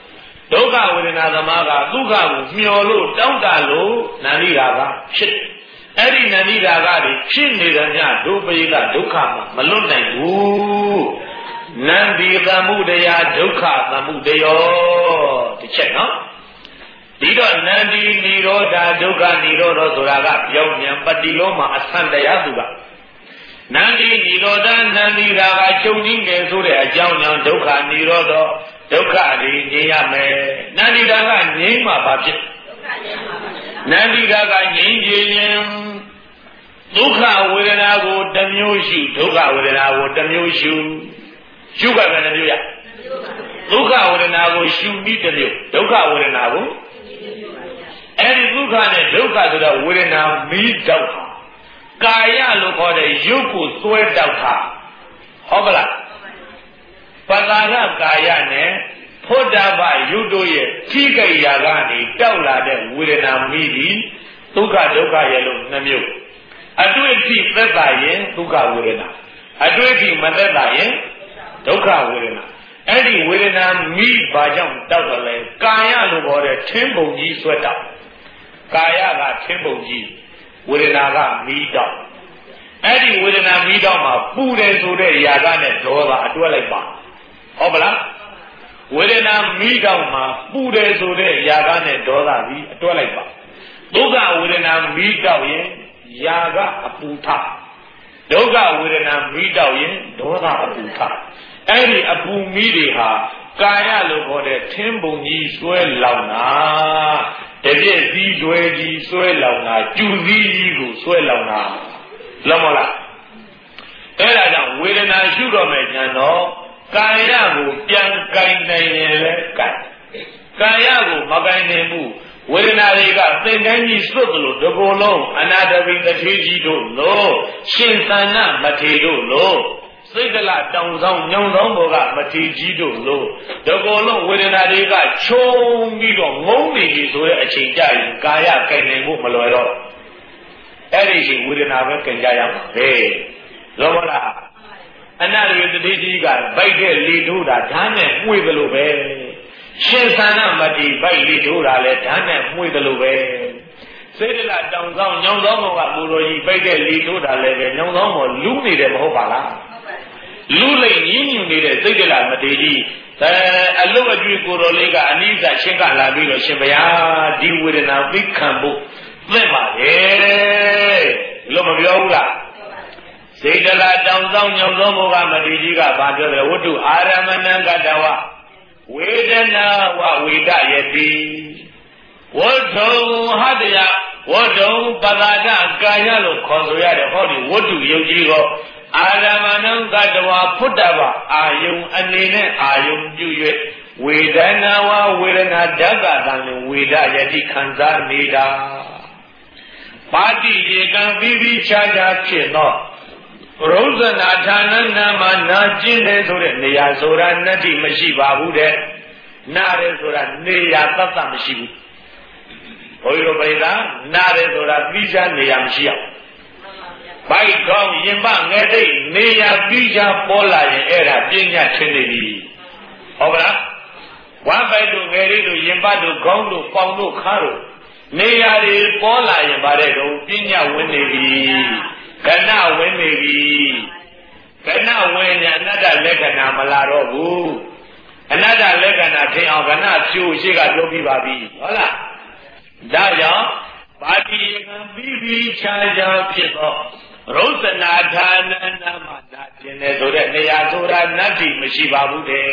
ဒုက္ခဝေဒနာသမားကဒုက္ခကိုမျောလို့တောင်းတလို့နန္ဒီရာကဖြစ်အဲ့ဒီနန္ဒီရာကတွေဖြစ်နေတဲ့ညဒုပရိကဒုက္ခမှာမလွတ်နိုင်ဘူးနန္ဒီသမှုတရားဒုက္ခသမှုတရားတစ်ချက်နော်ဒီတော့နန္ဒီនិရောဓဒုက္ခនិရောဓဆိုတာကပြောင်းပြန်ပฏิလောမှာအဆန်တရားသူကနန္ဒီនិရောဓနန္ဒီရာကချုပ်ငင်းတယ်ဆိုတဲ့အကြောင်းကြောင့်ဒုက္ခនិရောဓဒုက္ခတွေငြိမ်းရမယ်နန္ဒီရာကငြိမ်းမှာဘာဖြစ်နန္ဒီရာကငြိမ်းခြင်းဒုက္ခဝေဒနာကိုတစ်မျိုးရှုဒုက္ခဝေဒနာကိုတစ်မျိုးရှုရှုကဘယ်နှမျိုးရဒုက္ခဝေဒနာကိုရှုပြီးတစ်မျိုးဒုက္ခဝေဒနာကိုအဲ့ဒီဒုက္ခနဲ့ဒုက္ခဆိုတော့ဝေဒနာမီးတောက်တာကာယလို့ခေါ်တဲ့ရုပ်ကိုစွဲတောက်တာဟုတ်ပလားပတာရကာယနဲ့ဖွတ်တပရုပ်တို့ရဲ့ထိကိရာကနေတောက်လာတဲ့ဝေဒနာမီးဒီဒုက္ခဒုက္ခရဲ့လို့နှမျိုးအတွေ့အထိသက်သာရင်ဒုက္ခဝေဒနာအတွေ့အထိမသက်သာရင်ဒုက္ခဝေဒနာအဲ့ဒီဝေဒနာမိဘာကြောင့်တောက်တယ်လဲကာယလို့ခေါ်တဲ့ထင်းပုံကြီးဆွဲတောက်ကာယကထင်းပုံကြီးဝေဒနာကမိတောက်အဲ့ဒီဝေဒနာမိတောက်မှာပူတယ်ဆိုတဲ့ຢာကနဲ့ဒေါသအတွဲလိုက်ပါဟုတ်ပလားဝေဒနာမိတောက်မှာပူတယ်ဆိုတဲ့ຢာကနဲ့ဒေါသပြီးအတွဲလိုက်ပါဒုက္ခဝေဒနာမိတောက်ရင်ຢာကအပူထဒုက္ခဝေဒနာမိတောက်ရင်ဒေါသအပူထအဲ့ဒီအပူမီးတွေဟာကာယလို့ခေါ်တဲ့ထင်းပုံကြီးဆွဲလောင်တာတပြည့်စည်းတွေကြီးဆွဲလောင်တာကျူစည်းကြီးကိုဆွဲလောင်တာလုံးမလားအဲ့ဒါကြောင့်ဝေဒနာရှုတော့မယ်ညာတော့ကာယကိုပြန်ကင်နိုင်ရင်လည်းကင်ကာယကိုမကင်နိုင်ဘူးဝေဒနာတွေကသင်္ကန်းကြီးစွတ်လို့တကိုယ်လုံးအနာတပိတထေကြီးတို့လို့ရှင်သန္နမထေတို့လို့စိတ်ကလတောင်ဆောင်ညောင်ဆောင်ဘောကမထေကြီးတို့လို့တကိုယ်လုံးဝေဒနာတွေကချုံပြီးတော့ငုံနေပြီဆိုတဲ့အချိန်ကြရင်ကာယကင်နိုင်ဖို့မလွယ်တော့အဲ့ဒီချိန်ဝေဒနာပဲကင်ကြရမှာပဲလောဘလားအနာတပိတထေကြီးကဗိုက်တဲ့လေထိုးတာဓာတ်နဲ့မှုသလိုပဲရှင်သန္နမထေဗိုက်လေထိုးတာလဲဓာတ်နဲ့မှုသလိုပဲစေတလတောင်ဆောင်ညောင်ဆောင်ဘောကမူတော်ကြီးဗိုက်တဲ့လေထိုးတာလဲပဲညောင်ဆောင်ဘောလူးနေတယ်မဟုတ်ပါလားလူလိမ့်ညင်းညူနေတဲ့စိတ်ကလမတေကြီးအလုတ်အကျွေးကိုတော်လေးကအနိစ္စရှင်းကလာပြီးတော့ရှင်ဘုရားဒီဝေဒနာသိခံဖို့သင့်ပါလေလို့မပြောဘူးလားစိတ်ကလတောင်ဆောင်ညောင်ဆောင်ဘောကမတေကြီးကဘာပြောတယ်ဝတ္ထုအာရမဏံကတဝဝေဒနာဝဝေဒယတိဝတ္ထုဟတယဝတ္ထုပဒါဒကာယလို့ခေါ်ဆိုရတဲ့ဟောဒီဝတ္ထုယုတ်ကြီးကိုအာရမဏံကတဝဖွတ်တပအာယုံအနေနဲ့အာယုံပြု၍ဝေဒနာဝဝေဒနာဓက္ကတံဝေဒယတိခံစားနေတာပါတိရေကံပြီးပြီးခြားခြားဖြစ်သောရုဇနာဌာနနာမနာကျင်တယ်ဆိုတဲ့နေရာဆိုတာနတ္တိမရှိပါဘူးတဲ့နာတယ်ဆိုတာနေရာတတ်တမရှိဘူးဘုရားတို့ပြိဿနာတယ်ဆိုတာပြီးခြားနေရာမရှိအောင်ဘိုက်ကောင်းရင်ပငယ်တိတ်နေရာပြီးချပေါ်လာရင်အဲ့ဒါပညာထင်နေပြီဟုတ်ပါလားဝမ်းပိုက်တို့ငယ်လေးတို့ရင်ပတို့ခေါင်းတို့ပေါင်တို့ခါတို့နေရာတွေပေါ်လာရင်ဗါတဲ့တော့ပညာဝင်နေပြီကဏဝင်နေပြီကဏဝင်ညာအနတ္တလက္ခဏာမလာတော့ဘူးအနတ္တလက္ခဏာထင်အောင်ကဏဖြိုရှိကလုပ်ပြီးပါပြီဟုတ်လားဒါကြောင့်ပါတိကံပြီးပြီးခြားခြားဖြစ်သောရုဇနာဌာနနာမနာကျင်တယ်ဆိုတဲ့နေရာဆိုတာနတ္တိမရှိပါဘူးတဲ့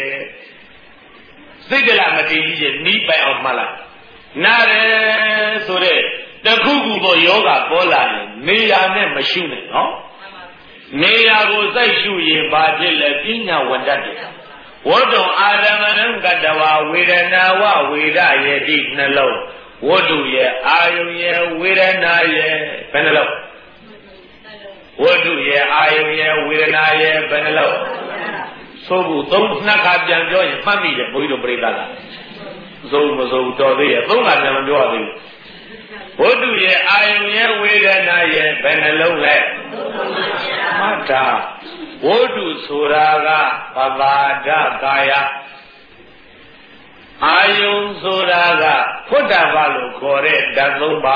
စိတ်တလမတည်ကြီးရဲ့နီးပိုင်အောင်မှလားနာတယ်ဆိုတဲ့တခုခုသောယောဂပေါ်လာရင်နေရာနဲ့မရှုနဲ့နော်နေရာကိုစိုက်ရှုရင်ဘာဖြစ်လဲပညာဝတ္တတယ်ဝတ္တုအာရမဏံကတဝဝေဒနာဝဝေဒယတိနှလုံးဝတ္တုရဲ့အာယုံရဲ့ဝေဒနာရဲ့ဘယ်နှလုံးဝတ္တုရဲ့အာယုံရဲ့ဝေဒနာရဲ့ဘယ်နှလုံးသို့ဘူးသုံးနှစ်ခါပြန်ပြောရင်မှတ်မိတယ်ဘုန်းကြီးတို့ပြိဿကသုံးမသုံးတော်သေးရဲ့သုံးခါပြန်မပြောရသေးဘူးဝတ္တုရဲ့အာယုံရဲ့ဝေဒနာရဲ့ဘယ်နှလုံးလဲမှတ်တာဝတ္တုဆိုတာကပပါဒကာယအာယုံဆိုတာကဖွတ်တာပါလို့ခေါ်တဲ့ဓာတ်သုံးပါ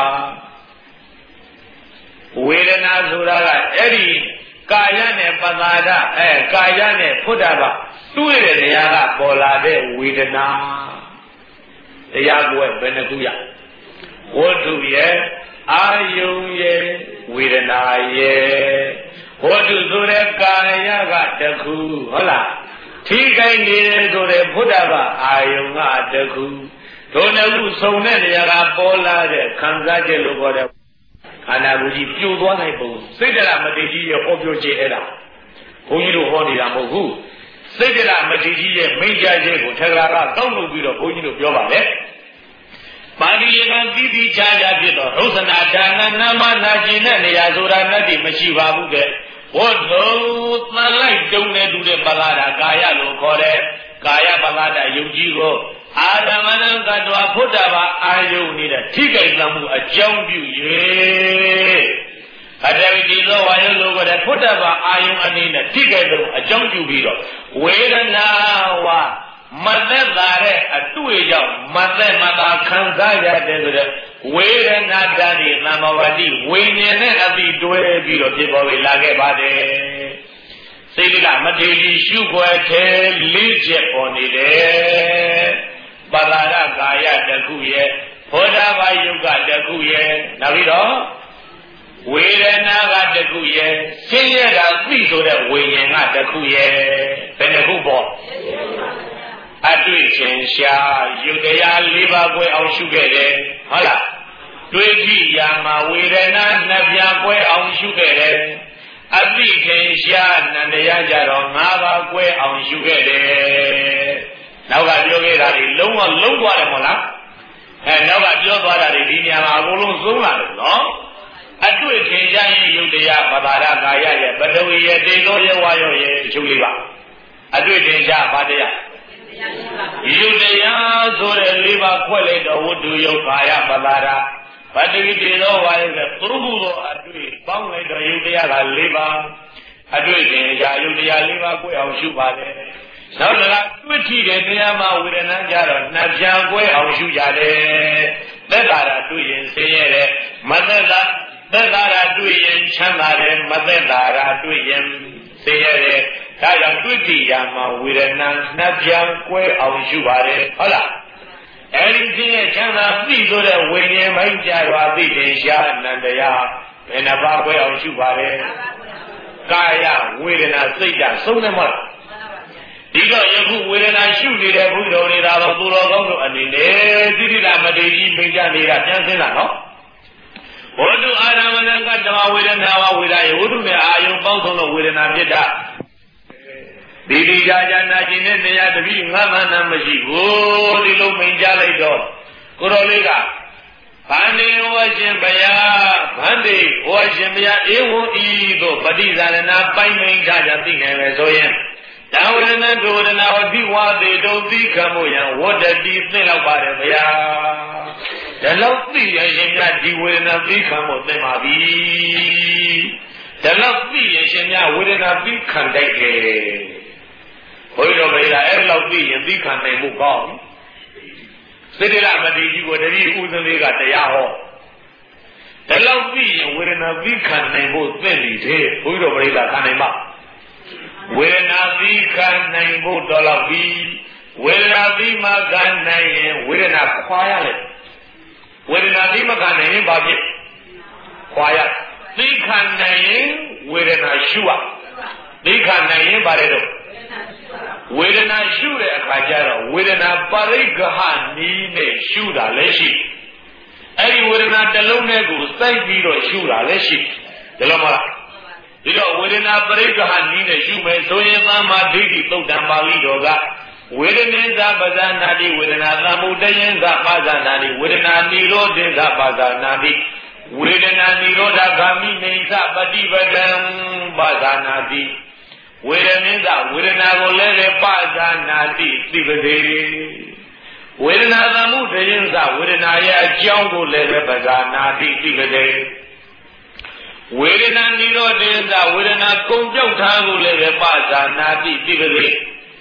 ဝေဒနာဆိုတာကအဲ့ဒီကာယနဲ့ပသာဒကာယနဲ့ဖွတ်တာပါတွေ့တဲ့နေရာကပေါ်လာတဲ့ဝေဒနာတရားကိုဘယ်နှခုရဝတ္ထုရဲ့အာယုံရဲ့ဝေဒနာရဲ့ဝတ္ထုဆိုတဲ့ကာယကတခုဟုတ်လားထိခိုက်နေတယ်ဆိုတဲ့ဘုဒ္ဓဘာအာယုံကတခုဒုနှစ်ခုစုံတဲ့နေရာကပေါ်လာတဲ့ခံစားချက်လို့ခေါ်တဲ့ခန္ဓာကိုယ်ကြီးပြိုသွားနိုင်ပုံစိတ်တရမတိကြီးရဲ့ဟောပြောခြင်းအဲ့ဒါဘုန်းကြီးတို့ဟောနေတာမဟုတ်ဘူးစိတ်တရမတိကြီးရဲ့မိန့်ကြားခြင်းကိုထက္ကရာကတောင်းလို့ပြီးတော့ဘုန်းကြီးတို့ပြောပါလေပါဠိကတိတိကျကျဖြစ်တော့ရုပ်နာဒါနနာမနာကျင်တဲ့နေရာဆိုတာနဲ့တည်းမရှိပါဘူးတဲ့ဝတ္ထုသလိုက်တုံးနဲ့တူတဲ့ပလာဒကာယလို့ခေါ်တဲ့ကာယပလာဒယုံကြည်ကိုအာရမဏံကတ္တဝဘုဒ္ဓဘာအာယုန်နေတဲ့ထိကိစ္စမှုအကြောင်းပြု၍အတ္တဝိတိသောဝါယုလို့ခေါ်တဲ့ဘုဒ္ဓဘာအာယုန်အနေနဲ့ထိကိစ္စမှုအကြောင်းပြုပြီးတော့ဝေဒနာဝမသက်သာတဲ့အတွေ့အကြောင်းမသက်မသာခံစားရတဲ့ဆိုတဲ့ဝေဒနာဓာတ်ဒီသမ္မာဝတိဝိညာဉ်နဲ့အတိတွဲပြီးတော့ဖြစ်ပေါ်လာခဲ့ပါတယ်စိတ်ကမထေရီရှုွယ်ထဲလေးချက်ပေါ်နေတယ်ပလာဒကာယတခုရဲ့ဘောဓဘာယုတ်ကတခုရဲ့နောက်ပြီးတော့ဝေဒနာကတခုရဲ့ဆင်းရဲတာသိဆိုတဲ့ဝိညာဉ်ကတခုရဲ့ဘယ်နှခုပေါ့အတွေ့ချင်းရှာယုတ်တရား၄ပါးကွဲအောင်ရှုခဲ့တယ်ဟုတ်လားတွေ့ကြည့်ရာမှာဝေဒနာနှစ်ပြားကွဲအောင်ရှုခဲ့တယ်အသိခင်ရှာနန္တရားကြတော့၅ပါးကွဲအောင်ရှုခဲ့တယ်နောက်ကပြောခဲ့တာတွေလုံးဝလုံးသွားတယ်မဟုတ်လားနောက်ကပြောသွားတာတွေဒီနေရာမှာအကုန်လုံးသုံးလာတယ်နော်အတွေ့ခင်ရှာရင်ယုတ်တရားပဒါရကာယရဲ့ပထဝီရဲ့တေသောရဲ့ဝါယောရဲ့ရှုလေးပါအတွေ့ခင်ရှာဘာတရားယုတ်တရားဆိုတဲ့၄ပါးခွက်လိုက်တော့ဝတ္ထုယုတ်ကာယပဒါရပတ္တိတေသောဝါယောရဲ့သူမှုသောအတွေ့ပေါင်းလိုက်တော့ယုတ်တရားက၄ပါးအတွေ့ခင်ရှာယုတ်တရား၄ပါးကိုအောင်ရှုပါတယ်နောက်တစ်ခါတွေ့ထိတဲ့တရားမှာဝေဒနာကြတော့နှစ်ပြန်ကွဲအောင်ရှုကြတယ်သက်သာတာတွေ့ရင်ဆင်းရဲတယ်မသက်သာသက်သာတာတွေ့ရင်ချမ်းသာတယ်မသက်သာတာတွေ့ရင်ဆင်းရဲတယ်ဒါကြောင့်တွေ့တိရာမှာဝေဒနာနှစ်ပြန်ကွဲအောင်ရှုပါတယ်ဟုတ်လားအဲဒီဆင်းရဲချမ်းသာသိဆိုတဲ့ဝိညာဉ်ပိုင်းကြတော့အသိတင်ရှားနန္တရားဘယ်နှပါးကွဲအောင်ရှုပါတယ်ကာယဝေဒနာစိတ်ဓာတ်ဆုံးတယ်မဟုတ်လားဒီတော့ယခုဝေဒနာရှုနေတဲ့ဘုရားနေတာတော့သူတော်ကောင်းတို့အနေနဲ့သီတိလာမတေကြီးမိန့်ကြနေတာပြန်စင်းတာနော်ဝတ္ထုအာရမဏကတ္တဝဝေဒနာဝဝေဒယေဝတ္ထုနဲ့အာယုံပေါင်းဆုံးသောဝေဒနာဖြစ်တာဒီဒီကြာကြာနာကျင်တဲ့နေရာတပိငါးမှန်နာမရှိဘူးဒီလိုမိန့်ကြလိုက်တော့ကိုတော်လေးကဗန္တိဝရှင်ဘုရားဗန္တိဝရှင်ဘုရားဧဝံဤသို့ပฏิဇာရဏပိုင်းမိန့်ကြကြသိနိုင်မယ်ဆိုရင်တဝရဏဒုရဏဝတိဝါသေတုသိခံမှုယံဝတ္တတိသိလောက်ပါတယ်ဗျာဒါလောက်သိရရှင်များဒီဝေဒနာသိခံမှုသိပါပြီဒါလောက်သိရရှင်များဝေဒနာသိခံတတ်တယ်ဘုရားဗေဒအဲ့လောက်သိရင်သိခံနိုင်မှုကောင်းစေတရမတိကြီးကိုတတိဥစ္စလေးကတရားဟောဒါလောက်သိရင်ဝေဒနာသိခံနိုင်ဖို့သိနေတယ်ဘုရားဗေဒခံနိုင်ပါဝေဒနာသိခံနိုင်ဖို့တော်လောက်ပြီဝေဒနာသိမှခံနိုင်ရင်ဝေဒနာခွာရလေဝေဒနာသိမှခံနိုင်ရင်ဘာဖြစ်ခွာရသိခံနိုင်ရင်ဝေဒနာရှုရသိခံနိုင်ရင်ဘာလဲတော့ဝေဒနာရှုတဲ့အခါကျတော့ဝေဒနာပရိက္ခဟနီးနဲ့ရှုတာလည်းရှိအဲ့ဒီဝေဒနာတစ်လုံးနဲ့ကိုစိုက်ပြီးတော့ရှုတာလည်းရှိဒါလို့မလားဒီတော့ဝေဒနာပရိက္ခဟနီးနဲ့ရှုမယ်ဆိုရင်သမ္မာဒိဋ္ဌိသုတ်တံပါဠိတော်ကဝေဒနိသပဇာနာတိဝေဒနာသမ္မုတယံသပါဇာနာတိဝေဒနာနိရောဓိသပါဇာနာတိဝေဒနာနိရောဓဂာမိနေသပฏิပဒံပါဇာနာတိဝေဒနိသဝေဒနာကိုလည်းပါဇာနာတိသိပတိဝေဒနာသမ္မုတယံသဝေဒနာရဲ့အကြောင်းကိုလည်းပါဇာနာတိသိပတိဝေဒနာနိရောဓိသဝေဒနာကုန်ပြောက်ထားကိုလည်းပါဇာနာတိသိပတိဝ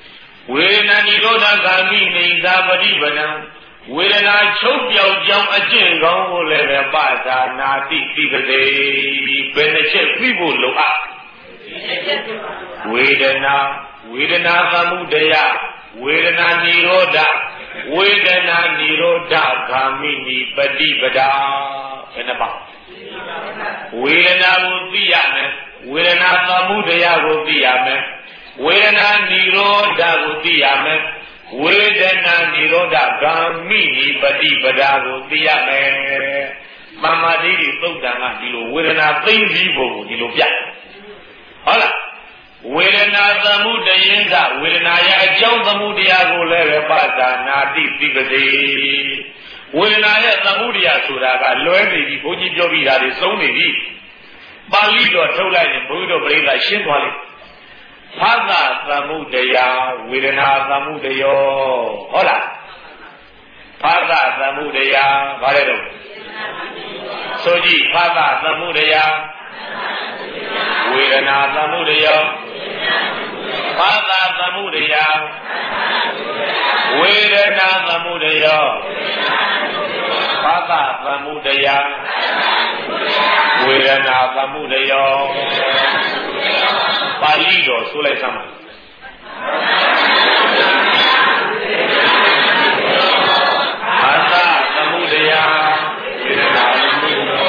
ဝေဒနာနိရောဓဂာမိနေသာပရိပဒံဝေဒနာချုပ်ပြောက်ကြောင်းအကျင့်ကောင်းကိုလည်းပဲပသာနာတိပိပတိဘယ်နှချက်ပြဖို့လိုအပ်ဝေဒနာသမုဒယဝေဒနာနိရောဓဝေဒနာနိရောဓဂာမိနိပฏิပဒာဘယ်နှပါဝေဒနာကိုသိရမယ်ဝေဒနာသမုဒယကိုသိရမယ်ဝေဒနာနိရောဓကိုသိရမယ်ဝေဒနာနိရောဓဂာမိနိပฏิပဒာကိုသိရမယ်မမတိတိသုတ်တံကဒီလိုဝေဒနာသိသိဖို့ကိုဒီလိုပြဟုတ်လားဝေဒနာသမုဒယင်းကဝေဒနာရဲ့အကြောင်းသမုဒယကိုလည်းပဲပါဒနာတိပိပတိဝေဒနာရဲ့သမုဒယဆိုတာကလွဲနေပြီဘုန်းကြီးပြောပြီးတာတွေသုံးနေပြီပါဠိတော်ထုတ်လိုက်ရင်ဘုန်းကြီးတို့ပြိဿရှင်းသွားလိမ့်ဖသသမုဒယဝေဒနာသမုဒယောဟုတ်လားဖသသမုဒယဘာလဲတော့ဆိုကြည့်ဖသသမုဒယဝေဒနာသမုဒယောဖသသမုဒယဝေဒနာသမုဒယောဖသသမုဒယဝေဒနာသမုဒယောပါဠိတော်ဆိုလိုက်စမ်းပါဖသသမုဒယဝေဒနာသမုဒယော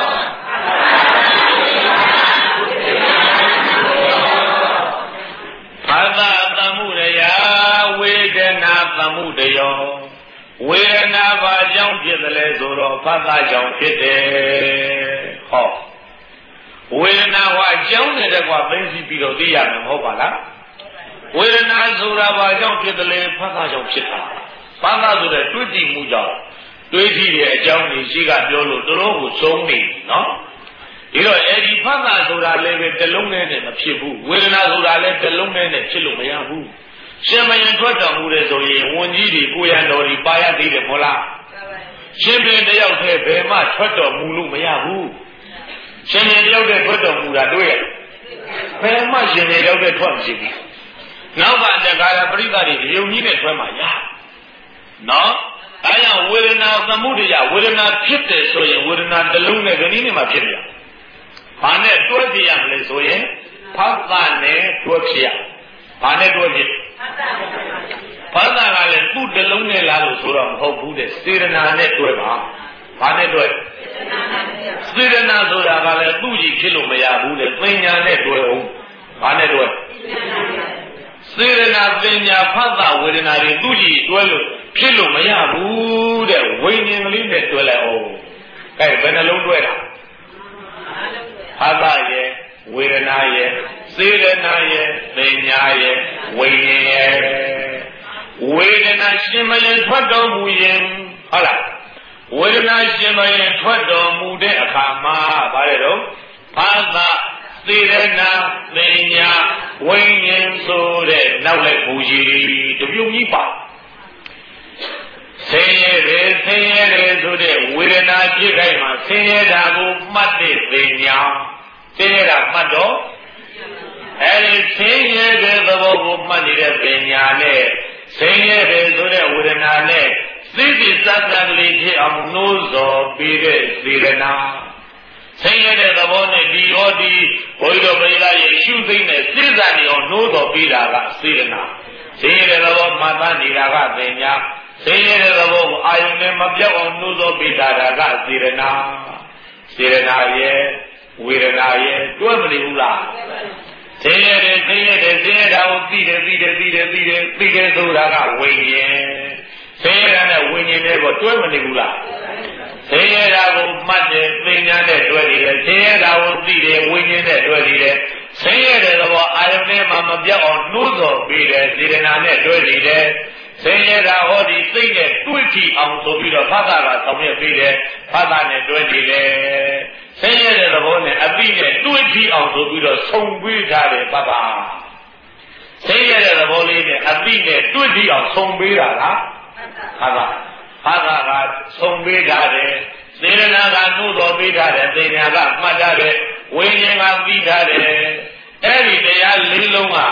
ဖသသမုဒယဝေဒနာသမုဒယောဝေဒနာဘာကြောင့်ဖြစ်တယ်လဲဆိုတော့ဖသကြောင့်ဖြစ်တယ်ဟောဝေဒနာဟာအကြောင်းနဲ့တကွာသိသိပြီးတော့သိရမယ်မဟုတ်ပါလားဝေဒနာဆိုတာဘာကြောင့်ဖြစ်တယ်လဲဖသကြောင့်ဖြစ်တာဖသဆိုတဲ့တွေးကြည့်မှုကြောင့်တွေးကြည့်တဲ့အကြောင်းကြီးရှိကပြောလို့တို့ကိုသုံးနေနော်ဒီတော့အဲဒီဖသဆိုတာလည်းပဲတစ်လုံးနဲ့မဖြစ်ဘူးဝေဒနာဆိုတာလည်းတစ်လုံးနဲ့ဖြစ်လို့မရဘူးရှင်မယံထွက်တော်မူတဲ့ဆိုရင်ဝန်ကြီးတွေကိုရံတော်ဒီပါရသေးတယ်မဟုတ်လားရှင်ပင်တယောက်တည်းဘယ်မှထွက်တော်မူလို့မရဘူးရှင်ရင်တယောက်တည်းထွက်တော်မူတာတွေ့ရဘယ်မှရှင်ရင်တယောက်တည်းထွက်မရှိဘူးနောက်ကတက္ကရာပရိသတ်တွေရုံကြီးနဲ့ထွက်မှရနော်အဲကြောင့်ဝေဒနာသမုဒယဝေဒနာဖြစ်တယ်ဆိုရင်ဝေဒနာတစ်လုံးနဲ့ခဏင်းနဲ့မှဖြစ်ရဘာနဲ့တွဲပြရမလဲဆိုရင်ဖသနဲ့တွဲပြရဘာနဲ့တွဲပြဖသကလည်းသူ့တစ်လုံးနဲ့လားလို့ဆိုတော့မဟုတ်ဘူးတဲ့စေရနာနဲ့တွဲပါဘာနဲ့တွဲစေရနာဆိုတာကလည်းသူ့ကြီးဖြစ်လို့မရဘူးတဲ့ပညာနဲ့တွဲအောင်ဘာနဲ့တွဲစေရနာပညာဖသဝေဒနာတွေသူ့ကြီးတွဲလို့ဖြစ်လို့မရဘူးတဲ့ဝိညာဉ်ကလေးနဲ့တွဲလိုက်အောင်အဲဘယ်နှလုံးတွဲတာဖသရဲ့ဝေဒနာရဲ့စေရနာရဲ့ပညာရဲ့ဝိညာဉ်ရဲ့ဝေဒနာရှင်မယံထွက်တော်မူရင်ဟုတ်လားဝေဒနာရှင်မယံထွက်တော်မူတဲ့အခါမှာဗါလဲတော့ဖသစေရနာပညာဝိညာဉ်ဆိုတဲ့နောက်လိုက်ဘူကြီးတပြုံကြီးပါဆင်းရဲတယ်ဆိုတဲ့ဝေဒနာဖြစ်ခိုင်းမှာဆင်းရဲတာကိုမှတ်တဲ့ပညာဆင်းရဲတာမှတ်တော့အဲဒီဆင်းရဲတဲ့သဘောကိုမှတ်နေတဲ့ပညာနဲ့ဆင်းရဲတယ်ဆိုတဲ့ဝေဒနာနဲ့သိသိစသကလေးဖြစ်အောင်နှိုးဆော်ပြီးတဲ့စေရနာဆင်းရဲတဲ့သဘောနဲ့ဒီဟောဒီဘုရားပြိလာရဲ့ရှုသိမ့်တဲ့စိစံနေအောင်နှိုးဆော်ပြီးတာကစေရနာဆင်းရဲတဲ့သဘောမှတ်သားနေတာကပညာဆင်းရဲတဲ့သဘောကိုအာယုန်နဲ့မပြောက်အောင်နှိုးဆော်ပြီးတာကစေရနာရဲ့ဝေဒနာရဲ့တွဲမနေဘူးလားဆင်းရဲတာကိုသိတယ်ဆိုတာကဝိညာဉ်ဆင်းရဲတာနဲ့ဝိညာဉ်နဲ့ကိုတွဲမနေဘူးလားဆင်းရဲတာကိုမှတ်တယ်ပညာနဲ့တွဲနေတယ်ဆင်းရဲတာကိုသိတယ်ဝိညာဉ်နဲ့တွဲနေတယ်ဆင်းရဲတဲ့သဘောအာယုန်နဲ့မှမပြောက်အောင်နှိုးဆော်ပြီးတယ်စေတနာနဲ့တွဲနေတယ်ဆင်းရဲတာဟောဒီစိတ်နဲ့တွေ့ကြည့်အောင်ဆိုပြီးတော့ဖသကဆောင်ရွက်ပြီးတယ်ဖသနဲ့တွဲနေတယ်ဆင်းရဲတဲ့သဘောနဲ့အပိနဲ့တွေ့ကြည့်အောင်ဆိုပြီးတော့ဆုံပေးထားတယ်ဖသဆင်းရဲတဲ့သဘောလေးနဲ့အပိနဲ့တွေ့ကြည့်အောင်ဆုံပေးတာလားဖသကဆုံပေးထားတယ်စေရနာကနှုတ်တော်ပေးထားတယ်ပညာကမှတ်ထားတယ်ဝိညာဉ်ကပြီးထားတယ်အဲ့ဒီတရားလေးလုံးက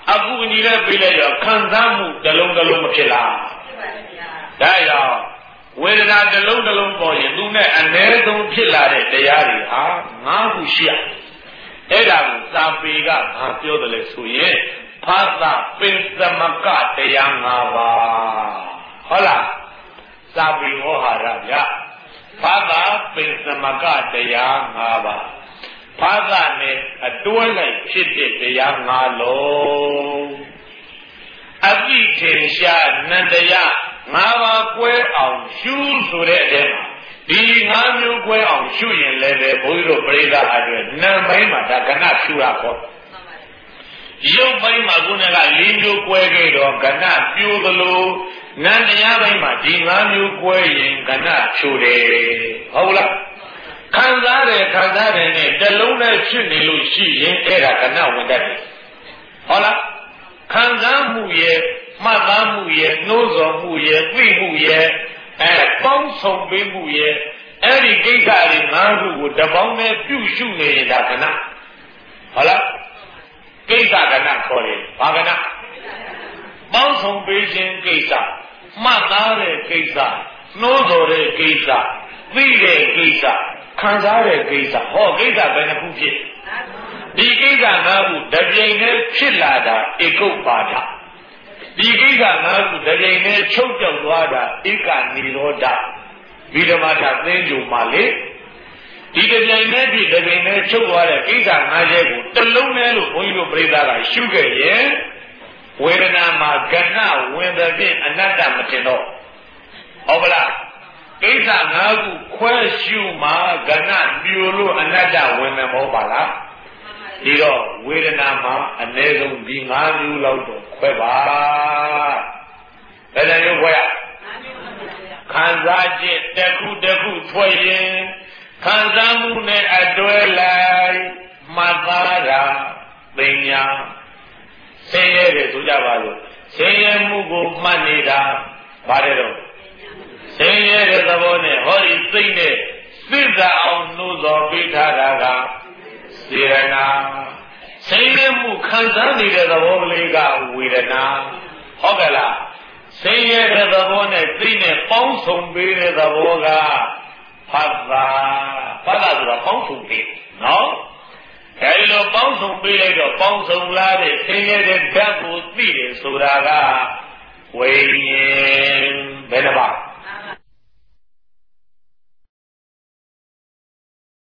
အခုညီလည်းပြေးလိုက်တော့ခံစားမှုတစ်လုံးတစ်လုံးမဖြစ်လားဒါကြောင့်ဝေဒနာတစ်လုံးတစ်လုံးပေါ်ရင်သူနဲ့အ ਨੇ ဆုံးဖြစ်လာတဲ့တရားတွေဟာ၅ခုရှိရအဲ့ဒါကိုစာပေကဘာပြောတယ်လဲဆိုရင်ဖာသပင်သမကတရား၅ပါးဟုတ်လားစာပေဟောဟာရဗျဖာသပင်သမကတရား၅ပါးဖာသနဲ့အတွဲလိုက်ဖြစ်တဲ့တရား၅လုံးအပိထေရှာနန္တရား၅ပါးကွဲအောင်ရှုဆိုတဲ့အထဲမှာဒီ၅မျိုးကွဲအောင်ရှုရင်လည်းပဲဘုန်းကြီးတို့ပရိသတ်အတွက်နာမ်ပိုင်းမှာဒါကဏရှုရခေါ်ရုပ်ပိုင်းမှာခုနက၄မျိုးကွဲခဲ့တော့ကဏပြိုသလိုနာမ်တရားပိုင်းမှာဒီ၅မျိုးကွဲရင်ကဏဖြိုတယ်ဟုတ်လားခံစားတယ်နဲ့တလုံးနဲ့ဖြစ်နေလို့ရှိရင်အဲ့ဒါကဏဝင်တတ်တယ်ဟုတ်လားခံစားမှုရဲ့မှတ်သားမှုရဲ့နှိုးဆော်မှုရဲ့သိမှုရဲ့ပေါင်းဆောင်ပေးမှုရဲ့အဲ့ဒီကိစ္စတွေ၅ခုကိုတပေါင်းနဲ့ပြုရှုနေရင်ဒါကဏဟုတ်လားကိစ္စကဏခေါ်တယ်ဘာကဏပေါင်းဆောင်ပေးခြင်းကိစ္စမှတ်သားတဲ့ကိစ္စနှိုးဆော်တဲ့ကိစ္စသိတဲ့ကိစ္စခံစားတဲ့ကိစ္စဟောကိစ္စဘယ်နှခုဖြစ်ဒီကိစ္စ၅ခုတပြိုင်တည်းဖြစ်လာတာဧကုပ္ပါဒဒီကိစ္စ၅ခုတပြိုင်တည်းချုပ်ပြောက်သွားတာဧကနိရောဓဗိဓမာထသင်္ကြန်မှာလေဒီတပြိုင်တည်းဖြစ်တပြိုင်တည်းချုပ်သွားတဲ့ကိစ္စ၅ချက်ကိုတစ်လုံးတည်းလို့ဘုန်းကြီးတို့ပြိဿကရှုခဲ့ရင်ဝေဒနာမှာကဏဝင်တဲ့ဖြင့်အနတ္တမတင်တော့ဟုတ်ပါလားကိစ္စ၅ခုခွဲရှုမှကဏပြိုလို့အနတ္တဝင်မယ်မဟုတ်ပါလားဒီတော့ဝေဒနာမှာအ ਨੇ ဆုံးဒီ၅မျိုးလောက်တော့ခွဲပါဘယ်လိုမျိုးခွဲရခံစားခြင်းတစ်ခုတစ်ခုထွက်ရင်ခံစားမှုနဲ့အတွဲလိုက်မှတ်သားတာပညာဆင်းရဲတယ်ဆိုကြပါစို့ဆင်းရဲမှုကိုမှတ်နေတာဘာတဲ့တော့ဆင်းရဲတဲ့သဘောနဲ့ဟောဒီစိတ်နဲ့သိတာအောင်နှိုးဆော်ပေးထားတာကစေရနာဆင်းရဲမှုခံစားနေတဲ့သဘောကလေးကဝေဒနာဟုတ်ကဲ့လားဆင်းရဲတဲ့သဘောနဲ့သိနဲ့ပေါင်းစုံပေးတဲ့သဘောကဖတ်တာဆိုတာပေါင်းစုံပေးနော်အဲဒီလိုပေါင်းစုံပေးလိုက်တော့ပေါင်းစုံလာတဲ့ဆင်းရဲတဲ့ဓာတ်ကိုသိတယ်ဆိုတာကဝိညာဉ်ဘယ်နှပါ